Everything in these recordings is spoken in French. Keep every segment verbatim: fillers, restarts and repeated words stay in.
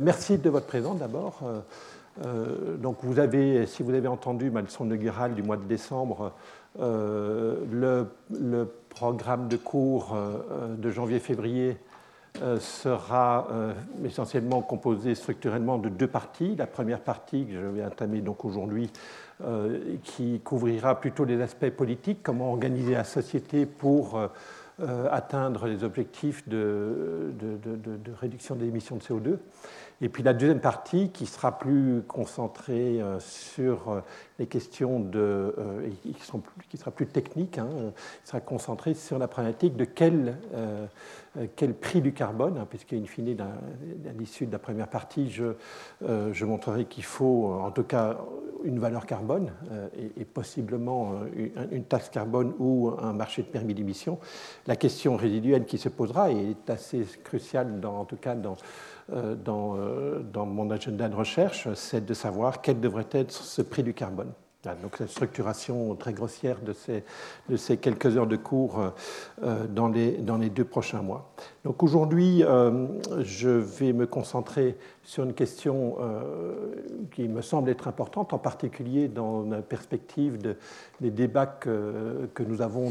merci de votre présence d'abord. Euh, euh, donc vous avez, si vous avez entendu ma leçon inaugurale du mois de décembre, euh, le, le programme de cours euh, de janvier-février euh, sera euh, essentiellement composé structurellement de deux parties. La première partie que je vais entamer donc aujourd'hui, euh, qui couvrira plutôt les aspects politiques, comment organiser la société pour euh, Euh, atteindre les objectifs de, de, de, de réduction des émissions de C O deux. Et puis la deuxième partie qui sera plus concentrée euh, sur euh, les questions de, euh, et qui, seront plus, qui sera plus technique, hein, qui sera concentrée sur la problématique de quel, euh, quel prix du carbone, hein, puisqu'in fine, à l'issue de la première partie, je, euh, je montrerai qu'il faut en tout cas une valeur carbone euh, et, et possiblement une, une taxe carbone ou un marché de permis d'émission. La question résiduelle qui se posera est assez cruciale, dans, en tout cas dans, euh, dans, euh, dans mon agenda de recherche, c'est de savoir quel devrait être ce prix du carbone. Donc la structuration très grossière de ces, de ces quelques heures de cours euh, dans, les, dans les deux prochains mois. Donc aujourd'hui, euh, je vais me concentrer sur une question euh, qui me semble être importante, en particulier dans la perspective de, des débats que, que nous avons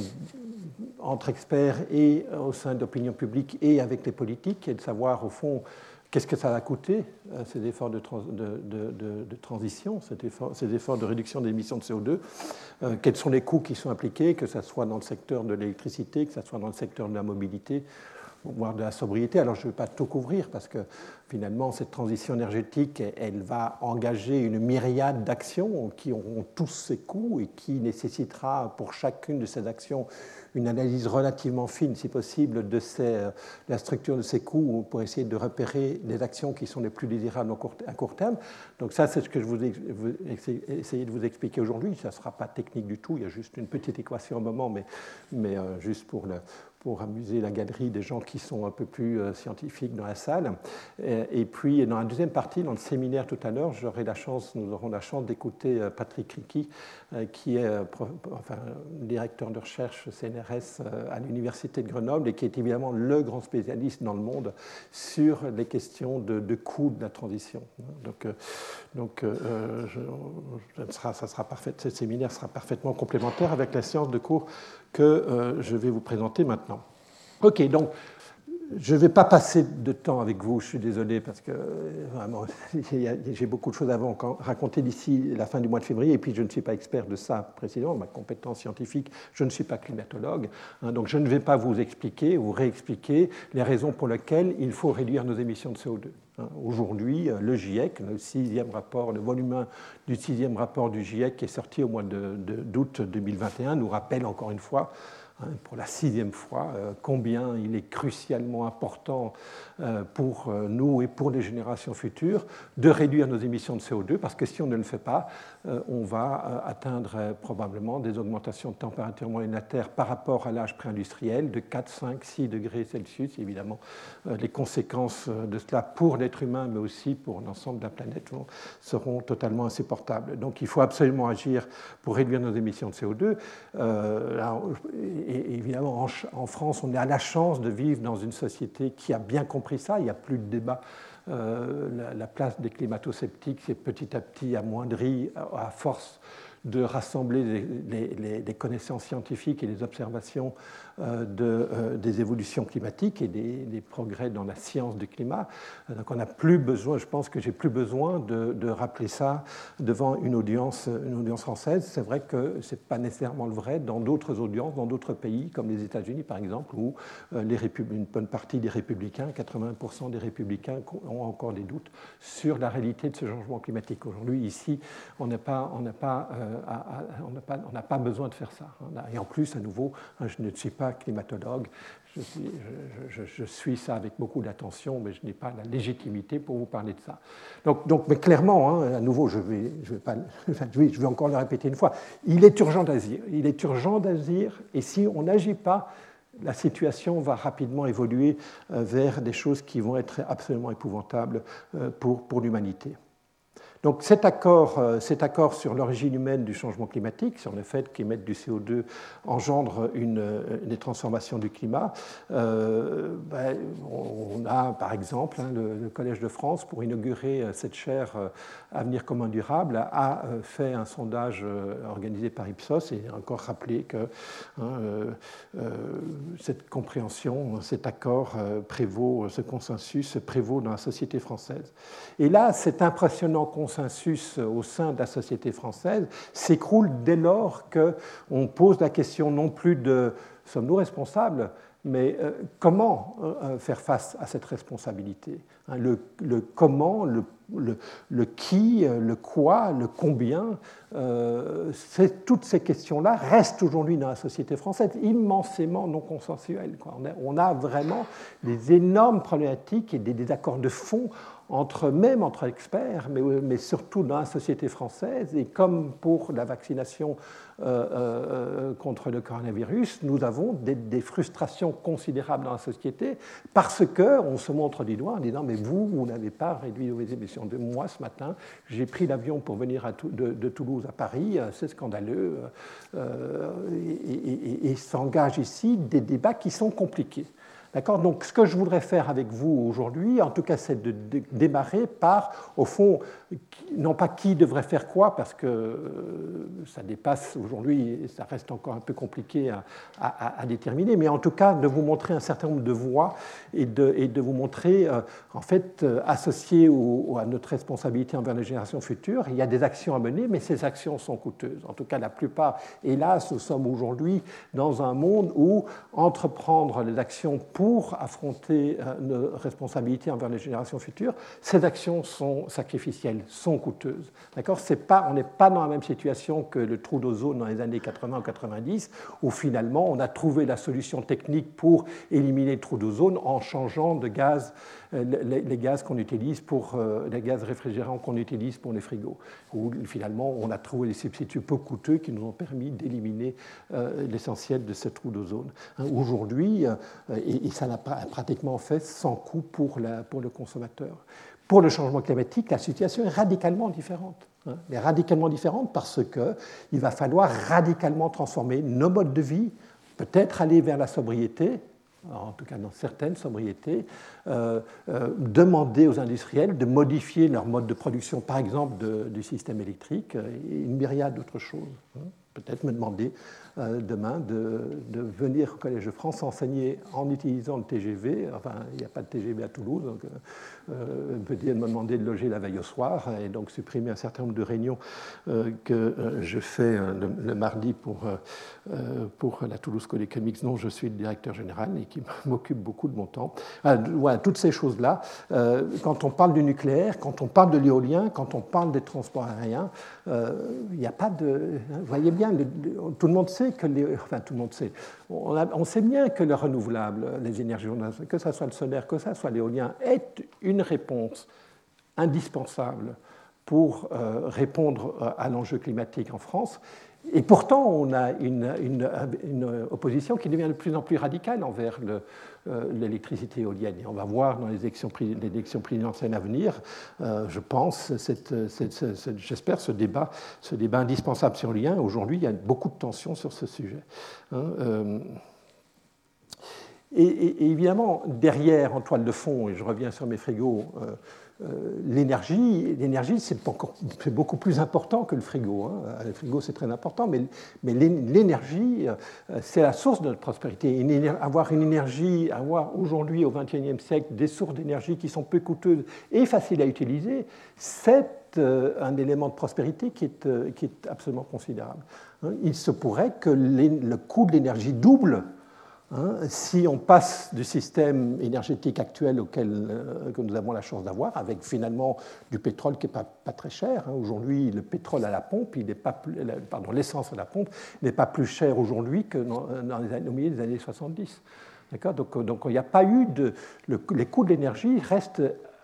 entre experts et au sein de l'opinion publique et avec les politiques, et de savoir au fond qu'est-ce que ça va coûter, ces efforts de, trans, de, de, de, de transition, ces efforts, ces efforts de réduction des émissions de C O deux, euh, quels sont les coûts qui sont impliqués, que ce soit dans le secteur de l'électricité, que ce soit dans le secteur de la mobilité, voire de la sobriété. Alors je ne vais pas tout couvrir parce que finalement cette transition énergétique, elle va engager une myriade d'actions qui auront tous ces coûts et qui nécessitera pour chacune de ces actions une analyse relativement fine, si possible, de, ces, de la structure de ces coûts pour essayer de repérer les actions qui sont les plus désirables à court terme. Donc ça, c'est ce que je vous ai essayé de vous expliquer aujourd'hui. Ça ne sera pas technique du tout, il y a juste une petite équation au moment, mais, mais euh, juste pour, le, pour amuser la galerie des gens qui sont un peu plus euh, scientifiques dans la salle. Et, et puis, dans la deuxième partie, dans le séminaire tout à l'heure, j'aurai la chance, nous aurons la chance d'écouter euh, Patrick Ricci, euh, qui est euh, enfin, directeur de recherche C N R S à l'Université de Grenoble et qui est évidemment le grand spécialiste dans le monde sur les questions de, de coût de la transition. Donc, euh, donc euh, je, je, ça sera parfait, ce séminaire sera parfaitement complémentaire avec la séance de cours que euh, je vais vous présenter maintenant. OK, donc je ne vais pas passer de temps avec vous, je suis désolé parce que vraiment, j'ai beaucoup de choses à vous raconter d'ici la fin du mois de février et puis je ne suis pas expert de ça précisément, ma compétence scientifique, je ne suis pas climatologue, hein, donc je ne vais pas vous expliquer ou réexpliquer les raisons pour lesquelles il faut réduire nos émissions de C O deux. Hein. Aujourd'hui, le GIEC, le sixième rapport, le volume un du sixième rapport du GIEC qui est sorti au mois de, de, d'août deux mille vingt et un nous rappelle encore une fois pour la sixième fois, euh, combien il est crucialement important euh, pour euh, nous et pour les générations futures de réduire nos émissions de C O deux, parce que si on ne le fait pas, euh, on va euh, atteindre euh, probablement des augmentations de température moyenne de la Terre par rapport à l'âge pré-industriel de quatre, cinq, six degrés Celsius. Évidemment, euh, les conséquences de cela pour l'être humain, mais aussi pour l'ensemble de la planète, seront totalement insupportables. Donc il faut absolument agir pour réduire nos émissions de C O deux. Euh, alors, Et évidemment, en France, on a la chance de vivre dans une société qui a bien compris ça. Il n'y a plus de débat. Euh, la, la place des climato-sceptiques s'est petit à petit amoindrie à force de rassembler les, les, les connaissances scientifiques et les observations euh, de, euh, des évolutions climatiques et des, des progrès dans la science du climat. Donc on n'a plus besoin, je pense que j'ai plus besoin de, de rappeler ça devant une audience, une audience française. C'est vrai que ce n'est pas nécessairement le vrai dans d'autres audiences, dans d'autres pays, comme les États-Unis par exemple, où euh, les une bonne partie des républicains, quatre-vingts pour cent des républicains ont encore des doutes sur la réalité de ce changement climatique. Aujourd'hui, ici, on n'a pas, on n'a pas euh, À, à, on n'a pas, on n'a pas besoin de faire ça. Et en plus, à nouveau, je ne suis pas climatologue, je, suis, je, je, je suis ça avec beaucoup d'attention, mais je n'ai pas la légitimité pour vous parler de ça. Donc, donc mais clairement, hein, à nouveau, je vais, je vais pas, je vais encore le répéter une fois, il est urgent d'agir. Il est urgent d'agir, et si on n'agit pas, la situation va rapidement évoluer vers des choses qui vont être absolument épouvantables pour, pour l'humanité. Donc cet accord, cet accord sur l'origine humaine du changement climatique, sur le fait qu'émettre du C O deux engendre une, une transformation du climat, euh, ben, on a par exemple hein, le, le Collège de France, pour inaugurer cette chaire Avenir commun durable, a fait un sondage organisé par Ipsos et encore rappelé que hein, euh, euh, cette compréhension, cet accord prévaut, ce consensus prévaut dans la société française. Et là, cet impressionnant consensus au sein de la société française s'écroule dès lors qu'on pose la question non plus de sommes-nous responsables, mais euh, comment euh, faire face à cette responsabilité, hein, le, le comment, le, le, le qui, le quoi, le combien, euh, toutes ces questions-là restent aujourd'hui dans la société française immensément non consensuelles. Quoi. On, a, on a vraiment des énormes problématiques et des désaccords de fond entre, même entre experts, mais, mais surtout dans la société française. Et comme pour la vaccination euh, euh, contre le coronavirus, nous avons des, des frustrations considérables dans la société parce qu'on se montre du doigt en disant « mais vous, vous n'avez pas réduit vos émissions de moi ce matin, j'ai pris l'avion pour venir à, de, de Toulouse à Paris, c'est scandaleux. Euh, » Et, et, et s'engagent ici des débats qui sont compliqués. D'accord ? Donc, ce que je voudrais faire avec vous aujourd'hui, en tout cas, c'est de démarrer par, au fond, non pas qui devrait faire quoi, parce que ça dépasse aujourd'hui, et ça reste encore un peu compliqué à, à, à déterminer, mais en tout cas, de vous montrer un certain nombre de voies et de, et de vous montrer, euh, en fait, euh, associé au, à notre responsabilité envers les générations futures, il y a des actions à mener, mais ces actions sont coûteuses. En tout cas, la plupart, hélas, nous sommes aujourd'hui dans un monde où entreprendre les actions pour pour affronter nos responsabilités envers les générations futures, ces actions sont sacrificielles, sont coûteuses. D'accord ? C'est pas, on n'est pas dans la même situation que le trou d'ozone dans les années quatre-vingts ou quatre-vingt-dix, où finalement on a trouvé la solution technique pour éliminer le trou d'ozone en changeant de gaz, les, les gaz qu'on utilise pour les gaz réfrigérants qu'on utilise pour les frigos, où finalement on a trouvé des substituts peu coûteux qui nous ont permis d'éliminer l'essentiel de ce trou d'ozone. Aujourd'hui, et ça n'a pratiquement fait sans coût pour, la, pour le consommateur. Pour le changement climatique, la situation est radicalement différente. Hein, elle est radicalement différente parce qu'il va falloir radicalement transformer nos modes de vie, peut-être aller vers la sobriété, en tout cas dans certaines sobriétés, euh, euh, demander aux industriels de modifier leur mode de production, par exemple de, du système électrique, et une myriade d'autres choses. Hein. Peut-être me demander euh, demain de, de venir au Collège de France enseigner en utilisant le T G V. Enfin, il n'y a pas de T G V à Toulouse, donc euh, peut-être me demander de loger la veille au soir et donc supprimer un certain nombre de réunions euh, que euh, je fais le, le mardi pour, euh, pour la Toulouse School Economics, dont je suis le directeur général et qui m'occupe beaucoup de mon temps. Ah, voilà, toutes ces choses-là. Euh, quand on parle du nucléaire, quand on parle de l'éolien, quand on parle des transports aériens, euh, il n'y a pas de... Vous voyez bien, le, le, tout le monde sait que les, enfin tout le monde sait, on, a, on sait bien que le renouvelable, les énergies renouvelables, que ce soit le solaire, que ce soit l'éolien, est une réponse indispensable pour euh, répondre à l'enjeu climatique en France. Et pourtant, on a une, une, une opposition qui devient de plus en plus radicale envers le, euh, l'électricité éolienne. Et on va voir dans les élections, les élections présidentielles à venir, euh, je pense, cette, cette, cette, j'espère, ce débat, ce débat indispensable sur l'éolien. Aujourd'hui, il y a beaucoup de tensions sur ce sujet. Hein, euh, et, et, et évidemment, derrière, en toile de fond, et je reviens sur mes frigos, euh, Euh, l'énergie, l'énergie c'est, c'est beaucoup plus important que le frigo. Hein. Le frigo, c'est très important, mais, mais l'énergie, c'est la source de notre prospérité. Une, avoir une énergie, avoir aujourd'hui, au vingt et unième siècle, des sources d'énergie qui sont peu coûteuses et faciles à utiliser, c'est un élément de prospérité qui est, qui est absolument considérable. Il se pourrait que les, le coût de l'énergie double Hein, si on passe du système énergétique actuel auquel euh, que nous avons la chance d'avoir, avec finalement du pétrole qui n'est pas, pas très cher. Hein. Aujourd'hui, le pétrole à la pompe, il n'est pas plus, pardon, l'essence à la pompe n'est pas plus cher aujourd'hui que dans, dans les années, au milieu des années soixante-dix. D'accord ? Donc, donc il n'y a pas eu de... Le, les coûts de l'énergie restent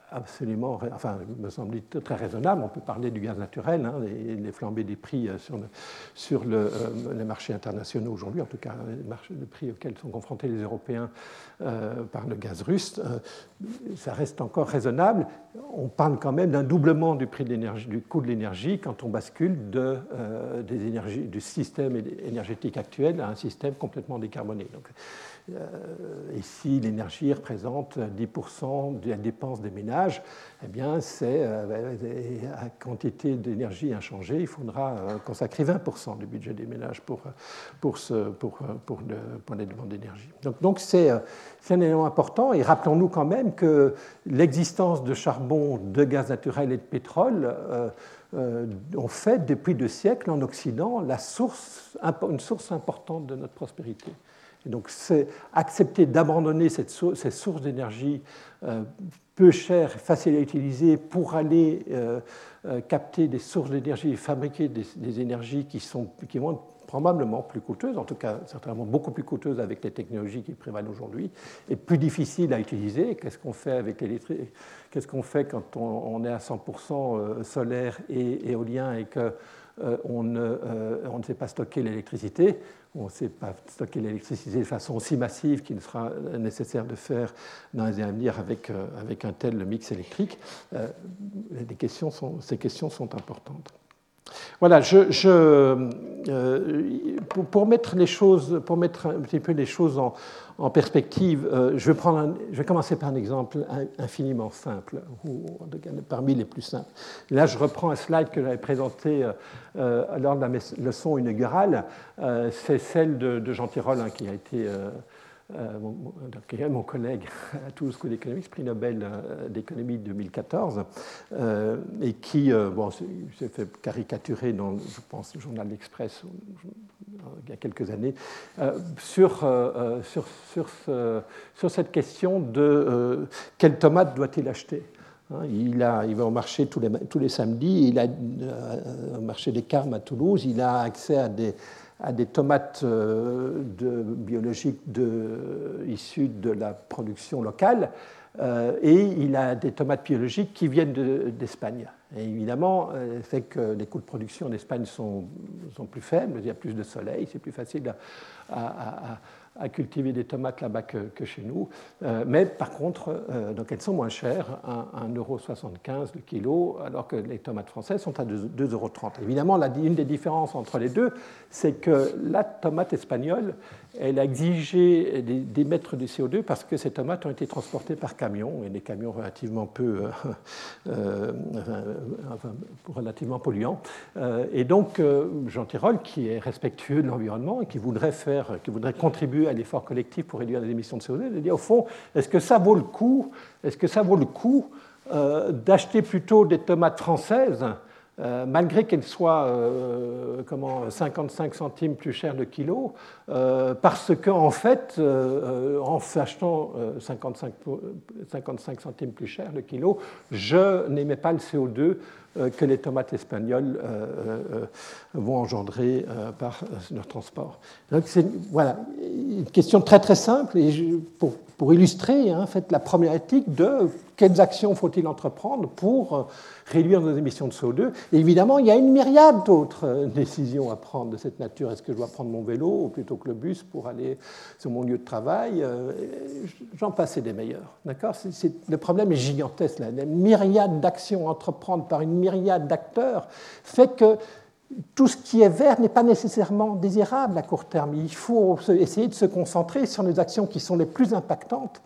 absolument, enfin, me semble très raisonnable. On peut parler du gaz naturel, hein, les, les flambées des prix sur, le, sur le, euh, les marchés internationaux aujourd'hui, en tout cas les marchés de prix auxquels sont confrontés les Européens euh, par le gaz russe. Euh, ça reste encore raisonnable. On parle quand même d'un doublement du prix de l'énergie, du coût de l'énergie quand on bascule de, euh, des énergies, du système énergétique actuel à un système complètement décarboné. Donc, Euh, ici, l'énergie représente dix pour cent de la dépense des ménages. Eh bien, c'est euh, à quantité d'énergie inchangée, il faudra euh, consacrer vingt pour cent du budget des ménages pour, pour, ce, pour, pour, le, pour les demandes d'énergie. Donc, donc c'est, c'est un élément important. Et rappelons-nous quand même que l'existence de charbon, de gaz naturel et de pétrole euh, euh, ont fait depuis deux siècles en Occident la source, une source importante de notre prospérité. Et donc, c'est accepter d'abandonner cette source, ces sources d'énergie euh, peu chères, faciles à utiliser pour aller euh, euh, capter des sources d'énergie et fabriquer des, des énergies qui, sont, qui vont être probablement plus coûteuses, en tout cas certainement beaucoup plus coûteuses avec les technologies qui prévalent aujourd'hui, et plus difficiles à utiliser. Qu'est-ce qu'on fait avec l'électricité ? Qu'est-ce qu'on fait quand on, on est à cent pour cent solaire et éolien et que Euh, on, ne, euh, on ne sait pas stocker l'électricité, on ne sait pas stocker l'électricité de façon aussi massive qu'il sera nécessaire de faire dans les années à venir avec, euh, avec un tel mix électrique. Euh, les questions sont, ces questions sont importantes. Voilà, je, je, euh, pour, pour, mettre les choses, pour mettre un petit peu les choses en, en perspective, euh, je, vais prendre un, je vais commencer par un exemple infiniment simple, ou parmi les plus simples. Là, je reprends un slide que j'avais présenté euh, lors de la leçon inaugurale. Euh, c'est celle de, de Jean Tirole, hein, qui a été euh, euh, mon, mon collègue à Toulouse School d'Economics, prix Nobel d'économie deux mille quatorze, euh, et qui euh, bon, s'est fait caricaturer dans, je pense, le journal L'Express il y a quelques années, euh, sur, euh, sur, sur, ce, sur cette question de euh, quelle tomate doit-il acheter. Il, a, il va au marché tous les, tous les samedis, il a euh, au marché des Carmes à Toulouse, il a accès à des, à des tomates de, biologiques de, issues de la production locale, euh, et il a des tomates biologiques qui viennent de, d'Espagne. Et évidemment, le fait que les coûts de production en Espagne sont, sont plus faibles, il y a plus de soleil, c'est plus facile à, à, à à cultiver des tomates là-bas que, que chez nous. Euh, mais par contre, euh, donc elles sont moins chères, un euro soixante-quinze le kilo, alors que les tomates françaises sont à deux euros trente. Évidemment, la, une des différences entre les deux, c'est que la tomate espagnole, elle a exigé d'émettre du C O deux parce que ces tomates ont été transportées par camion, et des camions relativement peu, euh, enfin, relativement polluants. Euh, et donc, euh, Jean Tirole, qui est respectueux de l'environnement et qui voudrait faire, qui voudrait contribuer à l'effort collectif pour réduire les émissions de C O deux, il dit au fond, est-ce que ça vaut le coup, est-ce que ça vaut le coup euh, d'acheter plutôt des tomates françaises, euh, malgré qu'elles soient euh, comment, cinquante-cinq centimes plus chères le kilo, euh, parce qu'en en fait, euh, en achetant euh, cinquante-cinq, cinquante-cinq centimes plus cher le kilo, je n'émets pas le C O deux que les tomates espagnoles euh, euh, vont engendrer euh, par leur transport. Donc c'est voilà, une question très très simple, et je, pour, pour illustrer hein, en fait, la problématique de quelles actions faut-il entreprendre pour réduire nos émissions de C O deux. Et évidemment, il y a une myriade d'autres décisions à prendre de cette nature. Est-ce que je dois prendre mon vélo plutôt que le bus pour aller sur mon lieu de travail? J'en passe et des meilleurs. D'accord? C'est, c'est, le problème est gigantesque. Là. La myriade d'actions à entreprendre par une myriade d'acteurs fait que tout ce qui est vert n'est pas nécessairement désirable à court terme. Il faut essayer de se concentrer sur les actions qui sont les plus impactantes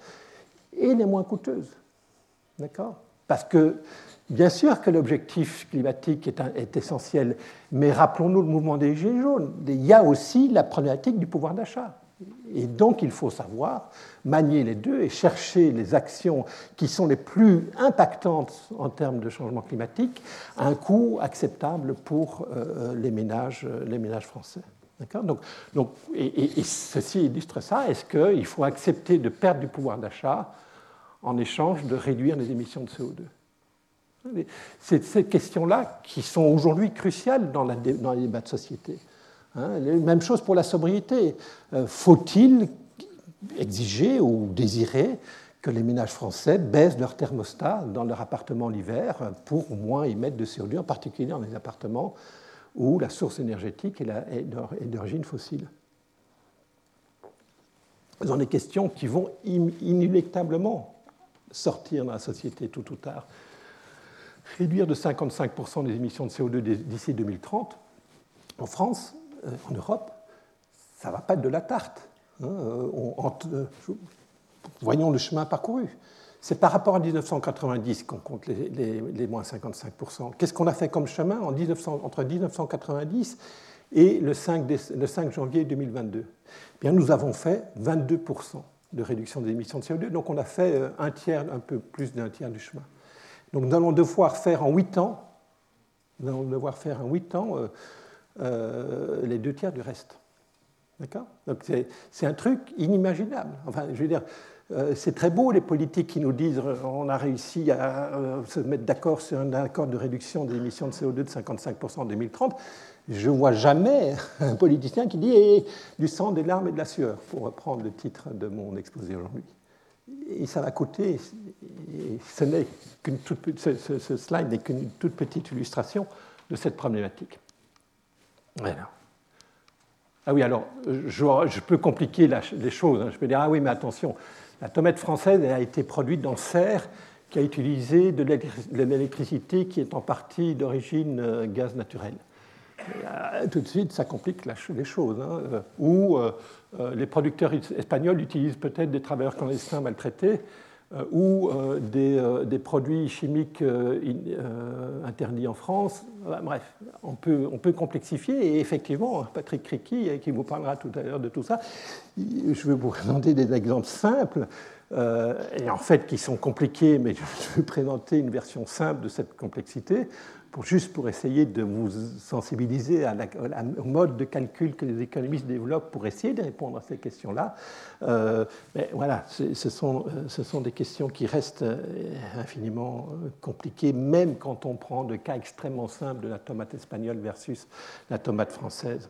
et les moins coûteuses. D'accord? Parce que, bien sûr que l'objectif climatique est, un, est essentiel, mais rappelons-nous le mouvement des Gilets jaunes. Il y a aussi la problématique du pouvoir d'achat. Et donc, il faut savoir manier les deux et chercher les actions qui sont les plus impactantes en termes de changement climatique à un coût acceptable pour euh, les, ménages, les ménages français. D'accord? Donc, donc, et, et, et ceci illustre ça. Est-ce qu'il faut accepter de perdre du pouvoir d'achat en échange de réduire les émissions de C O deux? C'est ces questions-là qui sont aujourd'hui cruciales dans, la, dans les débats de société. Hein, même chose pour la sobriété. Euh, faut-il exiger ou désirer que les ménages français baissent leur thermostat dans leur appartement l'hiver pour moins émettre de C O deux, en particulier dans les appartements où la source énergétique est d'origine fossile. Ce sont des questions qui vont inéluctablement sortir dans la société tôt ou tard. Réduire de cinquante-cinq pour cent les émissions de C O deux d'ici deux mille trente, en France, en Europe, ça ne va pas être de la tarte. Hein. On, en, voyons le chemin parcouru. C'est par rapport à dix-neuf cent quatre-vingt-dix qu'on compte les, les, les moins cinquante-cinq pour cent. Qu'est-ce qu'on a fait comme chemin en mille neuf cents, entre dix-neuf cent quatre-vingt-dix et le cinq, le cinq janvier deux mille vingt-deux? Eh bien, nous avons fait vingt-deux pour cent de réduction des émissions de C O deux, donc on a fait un tiers, un peu plus d'un tiers du chemin. Donc nous allons devoir faire en huit ans, nous allons devoir faire en huit ans euh, euh, les deux tiers du reste. D'accord ? Donc c'est, c'est un truc inimaginable. Enfin, je veux dire, euh, c'est très beau les politiques qui nous disent euh, on a réussi à euh, se mettre d'accord sur un accord de réduction des émissions de C O deux de cinquante-cinq pour cent en deux mille trente. Je ne vois jamais un politicien qui dit eh, du sang, des larmes et de la sueur, pour reprendre le titre de mon exposé aujourd'hui. Et ça va coûter, et ce, n'est qu'une toute, ce, ce, ce slide n'est qu'une toute petite illustration de cette problématique. Voilà. Ah oui, alors, je, je peux compliquer la, les choses. Hein. Je peux dire, ah oui, mais attention, la tomate française elle a été produite dans Serres, qui a utilisé de l'électricité qui est en partie d'origine euh, gaz naturel. Et, euh, tout de suite, ça complique la, les choses. Hein. Ou euh, euh, les producteurs espagnols utilisent peut-être des travailleurs clandestins maltraités, euh, ou euh, des, euh, des produits chimiques euh, in, euh, interdits en France. Bref, on peut, on peut complexifier. Et effectivement, Patrick Criqui, qui vous parlera tout à l'heure de tout ça, je vais vous présenter des exemples simples, euh, et en fait qui sont compliqués, mais je vais présenter une version simple de cette complexité, pour, juste pour essayer de vous sensibiliser à la, à, au mode de calcul que les économistes développent pour essayer de répondre à ces questions-là. Euh, mais voilà, ce sont, ce sont des questions qui restent infiniment compliquées, même quand on prend le cas extrêmement simple de la tomate espagnole versus la tomate française.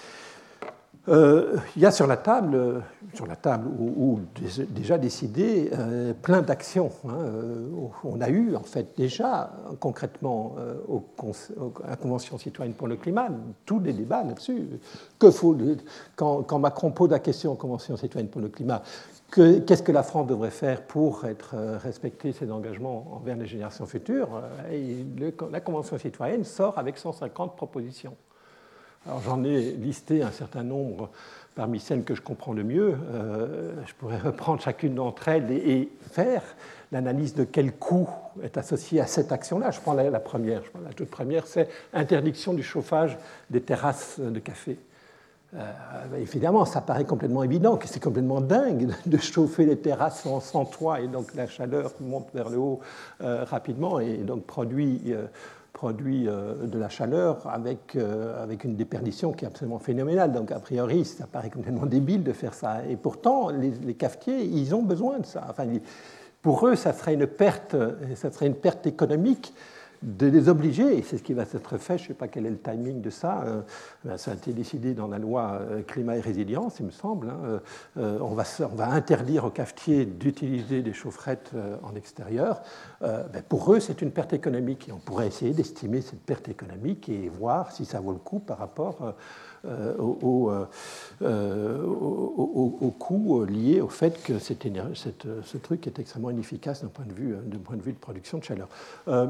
Euh, il y a sur la table, sur la table ou, ou déjà décidé euh, plein d'actions. Hein. On a eu en fait déjà concrètement euh, au, au, à la Convention citoyenne pour le climat tous les débats là-dessus. Que faut, quand, quand Macron pose la question aux Conventions citoyennes pour le climat, que, qu'est-ce que la France devrait faire pour être, euh, respecter ses engagements envers les générations futures, et le, la Convention citoyenne sort avec cent cinquante propositions. Alors j'en ai listé un certain nombre parmi celles que je comprends le mieux. Euh, je pourrais reprendre chacune d'entre elles et, et faire l'analyse de quel coût est associé à cette action-là. Je prends la, la première. Je prends la toute première, c'est interdiction du chauffage des terrasses de café. Euh, évidemment, ça paraît complètement évident que c'est complètement dingue de chauffer les terrasses sans, sans toit, et donc la chaleur monte vers le haut euh, rapidement et donc produit... Euh, produit de la chaleur avec, avec une déperdition qui est absolument phénoménale. Donc, a priori, ça paraît complètement débile de faire ça. Et pourtant, les, les cafetiers, ils ont besoin de ça. Enfin, pour eux, ça serait une perte, ça serait une perte économique de les obliger, et c'est ce qui va être fait, je ne sais pas quel est le timing de ça, euh, ça a été décidé dans la loi climat et résilience, il me semble, hein, euh, on, va, on va interdire aux cafetiers d'utiliser des chaufferettes euh, en extérieur. Euh, ben pour eux, c'est une perte économique, et on pourrait essayer d'estimer cette perte économique et voir si ça vaut le coup par rapport euh, au, au, euh, au, au, au coût lié au fait que cette énergie, cette, ce truc est extrêmement inefficace d'un point de vue, d'un point de vue de production de chaleur. Euh,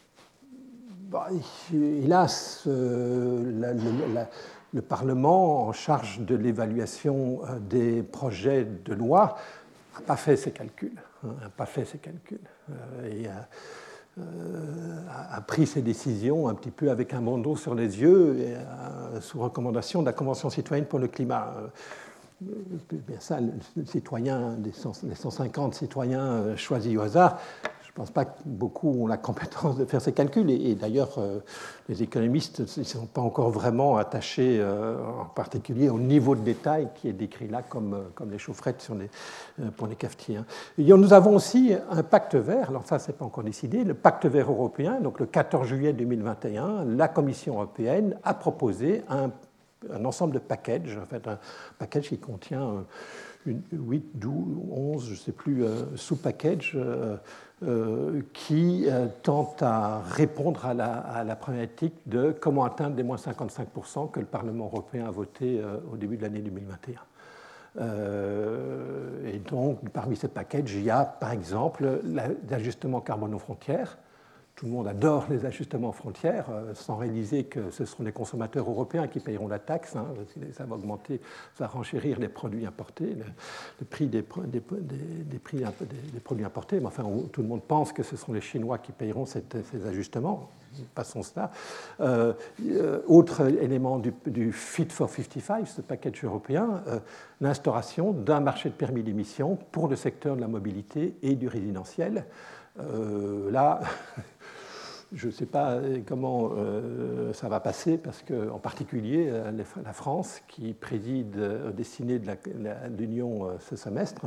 Hélas, euh, la, la, le Parlement, en charge de l'évaluation des projets de loi, n'a pas fait ses calculs. N'a hein, pas fait ses calculs. Euh, et a, euh, a pris ses décisions un petit peu avec un bandeau sur les yeux, et, euh, sous recommandation de la Convention citoyenne pour le climat. Euh, bien ça, le citoyen, les cent cinquante citoyens choisis au hasard, je ne pense pas que beaucoup ont la compétence de faire ces calculs. Et, et d'ailleurs, euh, les économistes ne sont pas encore vraiment attachés, euh, en particulier au niveau de détail qui est décrit là, comme, comme les chaufferettes sur les, euh, pour les cafetiers. Hein. Et nous avons aussi un pacte vert. Alors ça, ce n'est pas encore décidé. Le pacte vert européen, donc le quatorze juillet deux mille vingt et un, la Commission européenne a proposé un, un ensemble de packages, en fait, un package qui contient... Euh, huit, douze, onze, je ne sais plus, euh, sous-packages euh, euh, qui euh, tentent à répondre à la, à la problématique de comment atteindre les moins cinquante-cinq pour cent que le Parlement européen a voté euh, au début de l'année deux mille vingt et un. Euh, et donc, parmi ces packages, il y a par exemple l'ajustement carbone aux frontières. Tout le monde adore les ajustements aux frontières, euh, sans réaliser que ce seront les consommateurs européens qui payeront la taxe. Hein, ça va augmenter, ça va renchérir les produits importés, le, le prix, des, des, des, des, prix des, des produits importés. Mais enfin, tout le monde pense que ce seront les Chinois qui payeront cette, ces ajustements. Passons cela. Euh, autre élément du, du Fit for cinquante-cinq, ce package européen, euh, l'instauration d'un marché de permis d'émission pour le secteur de la mobilité et du résidentiel. Euh, là, je ne sais pas comment euh, ça va passer, parce qu'en particulier, la France, qui préside au destiné de l'Union euh, ce semestre,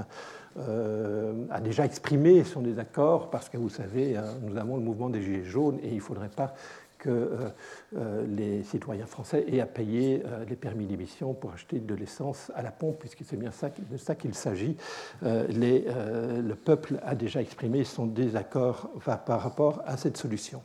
euh, a déjà exprimé son désaccord, parce que vous savez, nous avons le mouvement des Gilets jaunes, et il ne faudrait pas que euh, euh, les citoyens français aient à payer euh, les permis d'émission pour acheter de l'essence à la pompe, puisque c'est bien ça, de ça qu'il s'agit. Euh, les, euh, le peuple a déjà exprimé son désaccord enfin, par rapport à cette solution.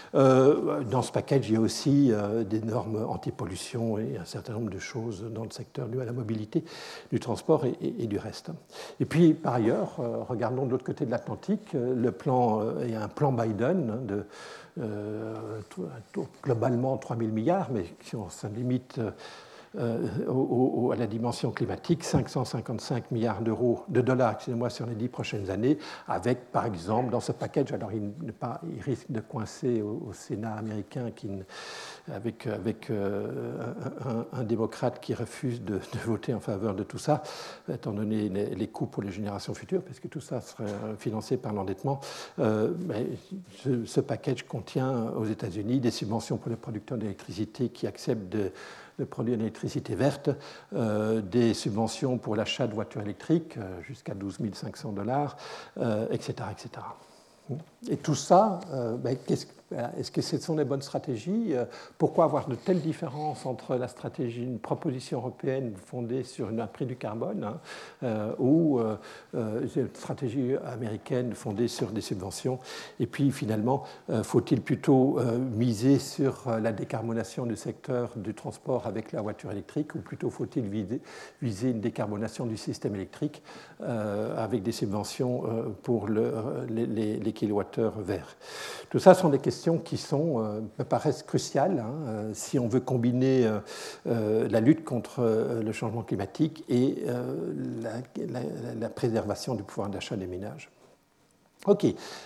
Euh, dans ce package, il y a aussi euh, des normes anti-pollution et un certain nombre de choses dans le secteur lié à la mobilité, du transport et, et, et du reste. Et puis, par ailleurs, euh, regardons de l'autre côté de l'Atlantique, le plan, euh, il y a un plan Biden hein, de Euh, globalement trois mille milliards, mais si on se limite euh, au, au, à la dimension climatique, cinq cent cinquante-cinq milliards d'euros, de dollars, excusez-moi, sur les dix prochaines années, avec, par exemple, dans ce package, alors il, pas, il risque de coincer au, au Sénat américain qui, avec, avec euh, un, un démocrate qui refuse de, de voter en faveur de tout ça, étant donné les, les coûts pour les générations futures, parce que tout ça serait financé par l'endettement. Euh, mais ce, ce package contient aux États-Unis des subventions pour les producteurs d'électricité qui acceptent de, de produire de l'électricité verte, euh, des subventions pour l'achat de voitures électriques euh, jusqu'à douze mille cinq cents dollars, euh, et cetera, et cetera. Et tout ça, euh, ben, qu'est-ce que Est-ce que ce sont les bonnes stratégies? Pourquoi avoir de telles différences entre la stratégie, une proposition européenne fondée sur un prix du carbone hein, euh, ou euh, une stratégie américaine fondée sur des subventions? Et puis finalement, euh, faut-il plutôt euh, miser sur la décarbonation du secteur du transport avec la voiture électrique, ou plutôt faut-il viser, viser une décarbonation du système électrique euh, avec des subventions euh, pour le, les, les, les kilowattheures verts? Tout ça sont des questions qui sont, euh, me paraissent cruciales hein, euh, si on veut combiner euh, euh, la lutte contre euh, le changement climatique et euh, la, la, la préservation du pouvoir d'achat des ménages. OK.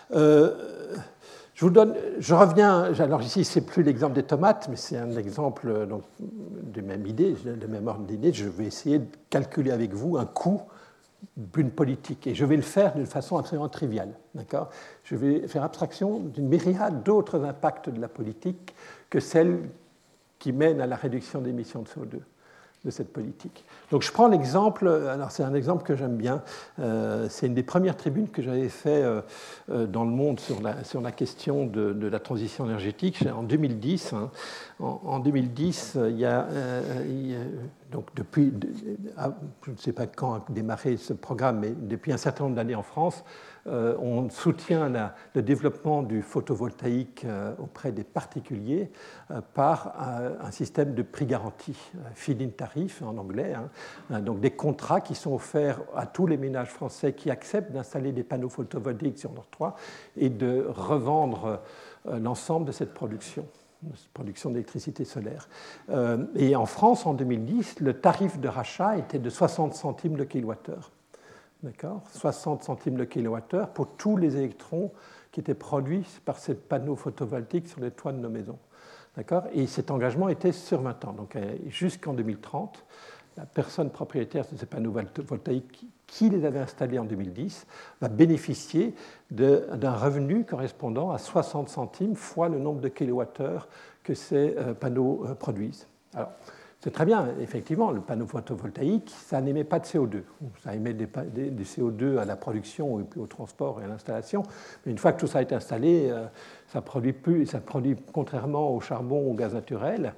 Euh, je vous donne, je reviens, alors ici, ce n'est plus l'exemple des tomates, mais c'est un exemple donc, de même idée, de même ordre d'idée. Je vais essayer de calculer avec vous un coût d'une politique. Et je vais le faire d'une façon absolument triviale. D'accord ? Je vais faire abstraction d'une myriade d'autres impacts de la politique que celles qui mènent à la réduction des émissions de C O deux de cette politique. Donc je prends l'exemple, alors c'est un exemple que j'aime bien, euh, c'est une des premières tribunes que j'avais fait euh, dans le monde sur la, sur la question de, de la transition énergétique en deux mille dix. Hein. En, en deux mille dix, il y a, euh, il y a donc depuis, de, je ne sais pas quand a démarré ce programme, mais depuis un certain nombre d'années en France, euh, on soutient la, le développement du photovoltaïque euh, auprès des particuliers euh, par euh, un système de prix garanti, euh, feed-in tarif en anglais, hein, donc des contrats qui sont offerts à tous les ménages français qui acceptent d'installer des panneaux photovoltaïques sur leur toit et de revendre euh, l'ensemble de cette production. production d'électricité solaire. Euh, et en France, en deux mille dix, le tarif de rachat était de soixante centimes le kilowattheure. D'accord ? soixante centimes le kilowattheure pour tous les électrons qui étaient produits par ces panneaux photovoltaïques sur les toits de nos maisons. D'accord ? Et cet engagement était sur vingt ans. Donc jusqu'en deux mille trente, la personne propriétaire de ces panneaux photovoltaïques qui les avait installés en deux mille dix va bénéficier de, d'un revenu correspondant à soixante centimes fois le nombre de kilowattheures que ces panneaux produisent. Alors, c'est très bien, effectivement, le panneau photovoltaïque, ça n'émet pas de C O deux. Ça émet des, des, des C O deux à la production et puis au transport et à l'installation. Mais une fois que tout ça est installé, ça produit plus, ça produit, contrairement au charbon ou au gaz naturel,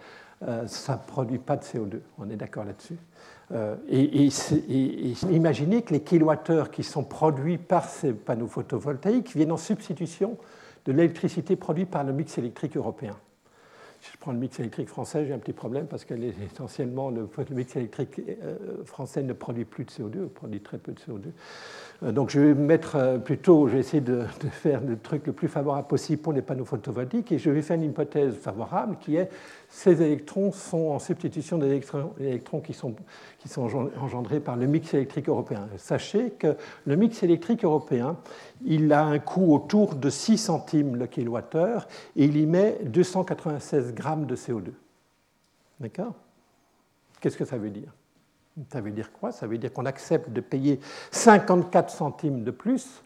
euh, ça ne produit pas de C O deux. On est d'accord là-dessus. Euh, et, et, et, et imaginez que les kilowattheures qui sont produits par ces panneaux photovoltaïques viennent en substitution de l'électricité produite par le mix électrique européen. Si je prends le mix électrique français, j'ai un petit problème parce que essentiellement le, le mix électrique français ne produit plus de C O deux, produit très peu de C O deux. Donc je vais mettre plutôt, je vais essayer de, de faire le truc le plus favorable possible pour les panneaux photovoltaïques et je vais faire une hypothèse favorable qui est ces électrons sont en substitution des électrons, électrons qui, sont, qui sont engendrés par le mix électrique européen. Sachez que le mix électrique européen, il a un coût autour de six centimes le kilowattheure et il y met deux cent quatre-vingt-seize grammes de C O deux. D'accord ? Qu'est-ce que ça veut dire ? Ça veut dire quoi ? Ça veut dire qu'on accepte de payer cinquante-quatre centimes de plus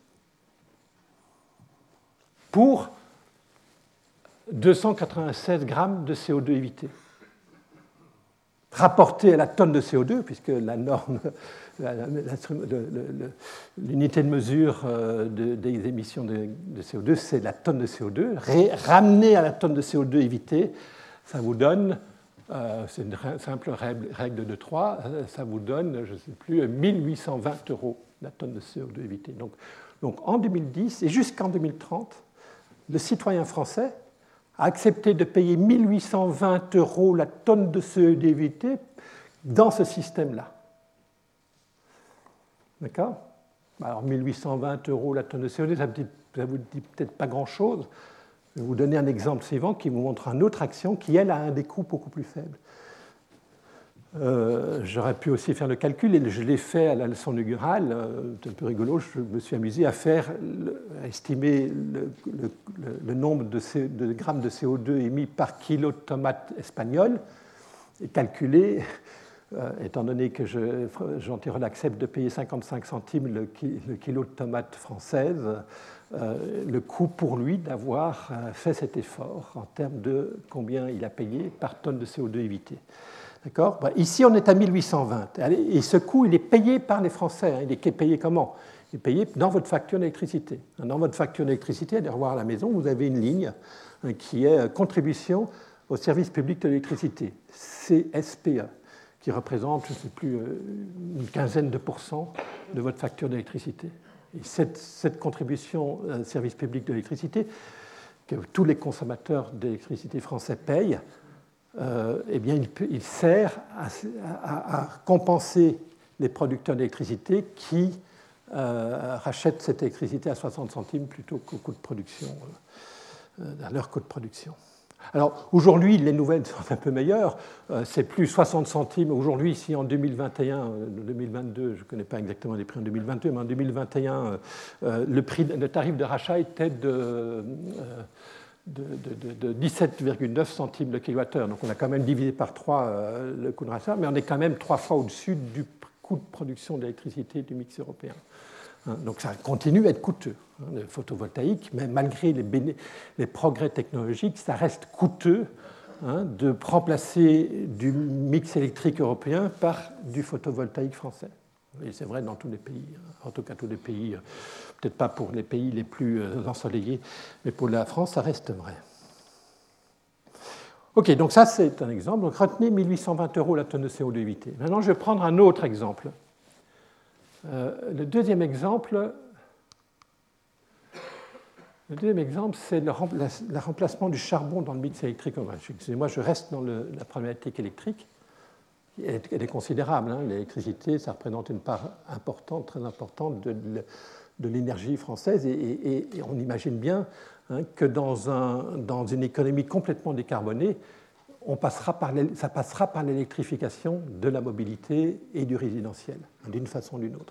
pour deux cent quatre-vingt-seize grammes de C O deux évité. Rapporté à la tonne de C O deux, puisque la norme, la, la, la, l'unité de mesure de, des émissions de, de C O deux, c'est la tonne de C O deux. Ré, ramené à la tonne de C O deux évité, ça vous donne, euh, c'est une simple règle, règle de trois, ça vous donne, je ne sais plus, mille huit cent vingt euros la tonne de C O deux évité. Donc, donc en deux mille dix et jusqu'en deux mille trente, le citoyen français a accepté de payer mille huit cent vingt euros la tonne de C O deux évité dans ce système-là. D'accord ? Alors mille huit cent vingt euros la tonne de C O deux, ça ne vous dit peut-être pas grand-chose. Je vais vous donner un exemple suivant qui vous montre une autre action qui, elle, a un des coûts beaucoup plus faibles. Euh, j'aurais pu aussi faire le calcul, et je l'ai fait à la leçon inaugurale. Euh, c'est un peu rigolo, je me suis amusé à faire, à estimer le, le, le nombre de, C, de grammes de C O deux émis par kilo de tomates espagnoles, et calculer, euh, étant donné que je, Jean Tirole accepte de payer cinquante-cinq centimes le, le kilo de tomates françaises, euh, le coût pour lui d'avoir fait cet effort en termes de combien il a payé par tonne de C O deux évité. D'accord ? Ici, on est à mille huit cent vingt. Et ce coût, il est payé par les Français. Il est payé comment ? Il est payé dans votre facture d'électricité. Dans votre facture d'électricité, allez revoir à la maison, vous avez une ligne qui est contribution au service public de l'électricité, C S P E, qui représente, je ne sais plus, une quinzaine de pourcents de votre facture d'électricité. Et cette, cette contribution au service public de l'électricité, que tous les consommateurs d'électricité français payent, Euh, eh bien, il, peut, il sert à, à, à compenser les producteurs d'électricité qui euh, rachètent cette électricité à soixante centimes plutôt qu'au coût de production, euh, à leur coût de production. Alors, aujourd'hui, les nouvelles sont un peu meilleures. Euh, c'est plus soixante centimes. Aujourd'hui, si en deux mille vingt et un, deux mille vingt-deux, je ne connais pas exactement les prix en deux mille vingt-deux, mais en deux mille vingt et un, euh, le, prix, le tarif de rachat était de... Euh, de, de, de dix-sept virgule neuf centimes le kilowattheure. Donc on a quand même divisé par trois euh, le coût de rachat, mais on est quand même trois fois au-dessus du coût de production d'électricité du mix européen. Hein, donc ça continue à être coûteux, hein, le photovoltaïque, mais malgré les, béné- les progrès technologiques, ça reste coûteux hein, de remplacer du mix électrique européen par du photovoltaïque français. Et c'est vrai dans tous les pays, en tout cas tous les pays, peut-être pas pour les pays les plus ensoleillés, mais pour la France, ça reste vrai. Ok, donc ça c'est un exemple. Donc retenez mille huit cent vingt euros la tonne de C O deux évité. Maintenant je vais prendre un autre exemple. Euh, le deuxième exemple, le deuxième exemple, c'est le, rempla- le remplacement du charbon dans le mix électrique. Excusez-moi, je reste dans le, la problématique électrique. Elle est considérable. Hein. L'électricité, ça représente une part importante, très importante de, de l'énergie française. Et, et, et on imagine bien hein, que dans, un, dans une économie complètement décarbonée, on passera par ça passera par l'électrification de la mobilité et du résidentiel, d'une façon ou d'une autre.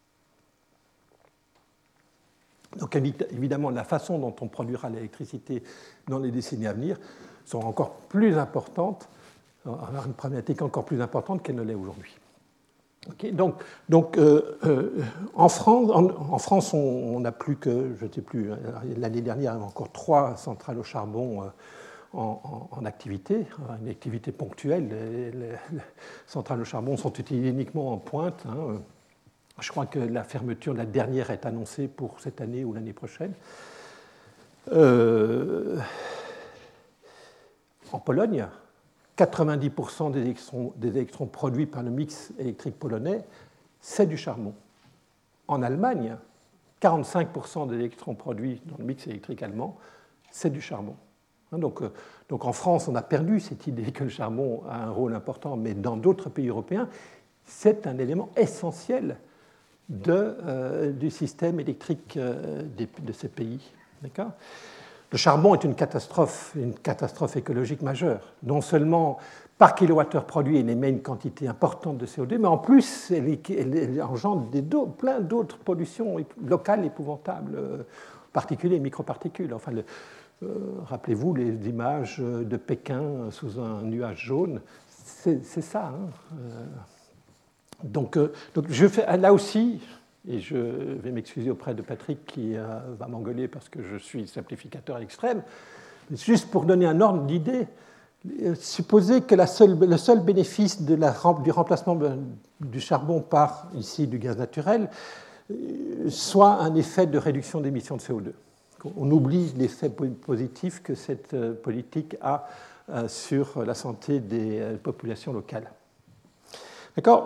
Donc évidemment, la façon dont on produira l'électricité dans les décennies à venir sera encore plus importante, avoir une problématique encore plus importante qu'elle ne l'est aujourd'hui. Okay, donc, donc euh, euh, en France, en, en France, on n'a plus que, je ne sais plus, l'année dernière, il y avait encore trois centrales au charbon euh, en, en, en activité, une activité ponctuelle. Les, les, les centrales au charbon sont utilisées uniquement en pointe. Hein. Je crois que la fermeture de la dernière est annoncée pour cette année ou l'année prochaine. Euh, en Pologne, quatre-vingt-dix pour cent des électrons, des électrons produits par le mix électrique polonais, c'est du charbon. En Allemagne, quarante-cinq pour cent des électrons produits dans le mix électrique allemand, c'est du charbon. Donc, donc en France, on a perdu cette idée que le charbon a un rôle important, mais dans d'autres pays européens, c'est un élément essentiel de, euh, du système électrique euh, de, de ces pays. D'accord ? Le charbon est une catastrophe, une catastrophe écologique majeure. Non seulement par kilowattheure produit, il émet une quantité importante de C O deux, mais en plus, elle, elle engendre des, plein d'autres pollutions locales épouvantables, euh, particuliers et microparticules. Enfin, le, euh, rappelez-vous les images de Pékin sous un nuage jaune, c'est, c'est ça. Hein. Euh, donc, euh, donc, je fais là aussi. Et je vais m'excuser auprès de Patrick qui euh, va m'engueuler parce que je suis simplificateur à l'extrême. Mais juste pour donner un ordre d'idée, supposez que la seule, le seul bénéfice de la, du remplacement du charbon par, ici, du gaz naturel, soit un effet de réduction d'émissions de C O deux. On oublie l'effet positif que cette politique a euh, sur la santé des populations locales. D'accord ?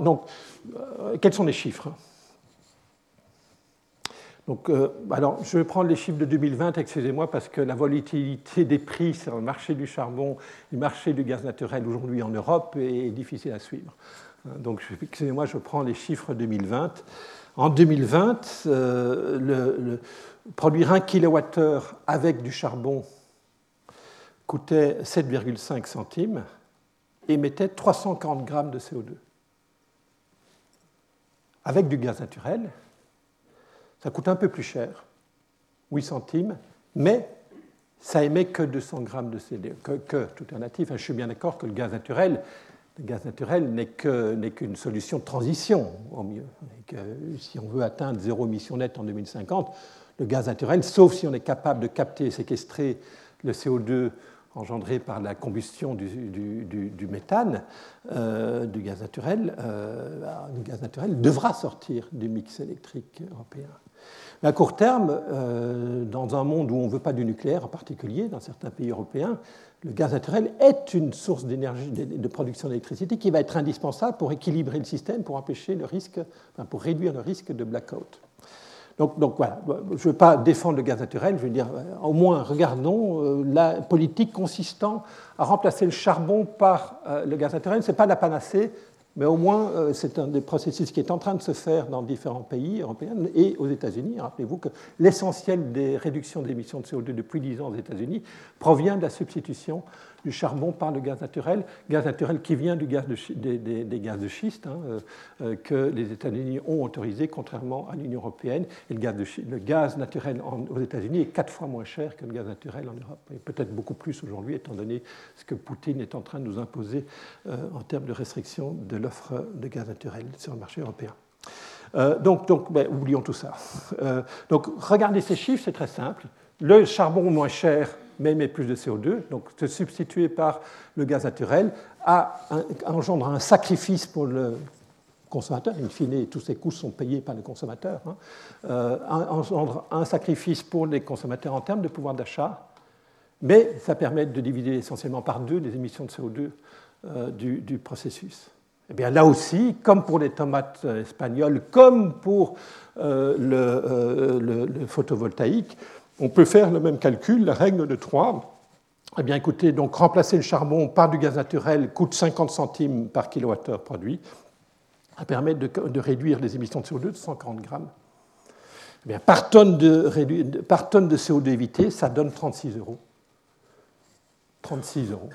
Donc, euh, quels sont les chiffres ? Donc, euh, alors, je vais prendre les chiffres de deux mille vingt, excusez-moi, parce que la volatilité des prix sur le marché du charbon, le marché du gaz naturel aujourd'hui en Europe est difficile à suivre. Donc, excusez-moi, je prends les chiffres deux mille vingt. En deux mille vingt, euh, le, le, produire un kilowattheure avec du charbon coûtait sept virgule cinq centimes et émettait trois cent quarante grammes de C O deux. Avec du gaz naturel, ça coûte un peu plus cher, huit centimes, mais ça émet que deux cents grammes de C O deux, que, que tout est relatif. Je suis bien d'accord que le gaz naturel, le gaz naturel n'est, que, n'est qu'une solution de transition, au mieux. Et que, si on veut atteindre zéro émission nette en deux mille cinquante, le gaz naturel, sauf si on est capable de capter et séquestrer le C O deux engendré par la combustion du, du, du, du méthane, euh, du gaz naturel, euh, le gaz naturel devra sortir du mix électrique européen. Mais à court terme, euh, dans un monde où on ne veut pas du nucléaire en particulier, dans certains pays européens, le gaz naturel est une source d'énergie, de production d'électricité qui va être indispensable pour équilibrer le système, pour empêcher le risque, enfin, pour réduire le risque de blackout. Donc, donc voilà, je ne veux pas défendre le gaz naturel, je veux dire, au moins regardons la politique consistant à remplacer le charbon par le gaz naturel. Ce n'est pas la panacée, mais au moins c'est un des processus qui est en train de se faire dans différents pays européens et aux États-Unis. Rappelez-vous que l'essentiel des réductions d'émissions de C O deux depuis dix ans aux États-Unis provient de la substitution du charbon par le gaz naturel, gaz naturel qui vient du gaz de, des, des, des gaz de schiste hein, euh, que les États-Unis ont autorisé, contrairement à l'Union européenne. Et le gaz, de, le gaz naturel en, aux États-Unis est quatre fois moins cher que le gaz naturel en Europe, et peut-être beaucoup plus aujourd'hui, étant donné ce que Poutine est en train de nous imposer euh, en termes de restriction de l'offre de gaz naturel sur le marché européen. Euh, donc, donc ben, oublions tout ça. Euh, donc, regardez ces chiffres, c'est très simple. Le charbon moins cher mais émet plus de C O deux, donc se substituer par le gaz naturel a un, engendre un sacrifice pour le consommateur. In fine, tous ces coûts sont payés par le consommateur. Hein. Euh, engendre un sacrifice pour les consommateurs en termes de pouvoir d'achat, mais ça permet de diviser essentiellement par deux les émissions de C O deux euh, du, du processus. Eh bien, là aussi, comme pour les tomates espagnoles, comme pour euh, le, euh, le, le photovoltaïque, on peut faire le même calcul, la règle de trois. Eh bien, écoutez, donc remplacer le charbon par du gaz naturel coûte cinquante centimes par kilowattheure produit. Ça permet de, de réduire les émissions de C O deux de cent quarante grammes. Eh bien, par, tonne de, par tonne de C O deux évité, ça donne trente-six euros. trente-six euros.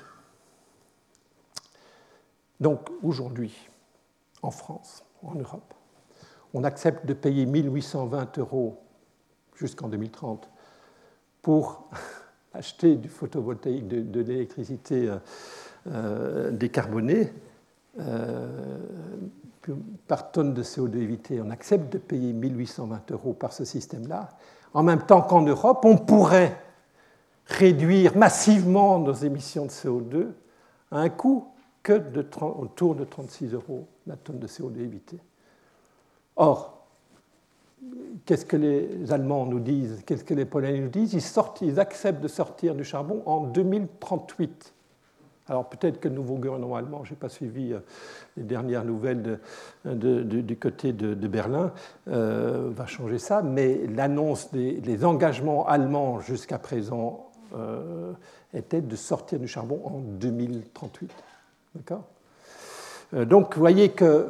Donc, aujourd'hui, en France, en Europe, on accepte de payer mille huit cent vingt euros jusqu'en deux mille trente pour acheter du photovoltaïque, de, de l'électricité euh, décarbonée, euh, par tonne de C O deux évité, on accepte de payer mille huit cent vingt euros par ce système-là, en même temps qu'en Europe, on pourrait réduire massivement nos émissions de C O deux à un coût que de trente, autour de trente-six euros la tonne de C O deux évité. Or, qu'est-ce que les Allemands nous disent, qu'est-ce que les Polonais nous disent? Ils, sortent, ils acceptent de sortir du charbon en deux mille trente-huit, Alors peut-être que le nouveau gouvernement allemand, je n'ai pas suivi euh, les dernières nouvelles de, de, de, du côté de, de Berlin, euh, va changer ça, mais l'annonce des, des engagements allemands jusqu'à présent euh, était de sortir du charbon en deux mille trente-huit. D'accord ? euh, Donc vous voyez que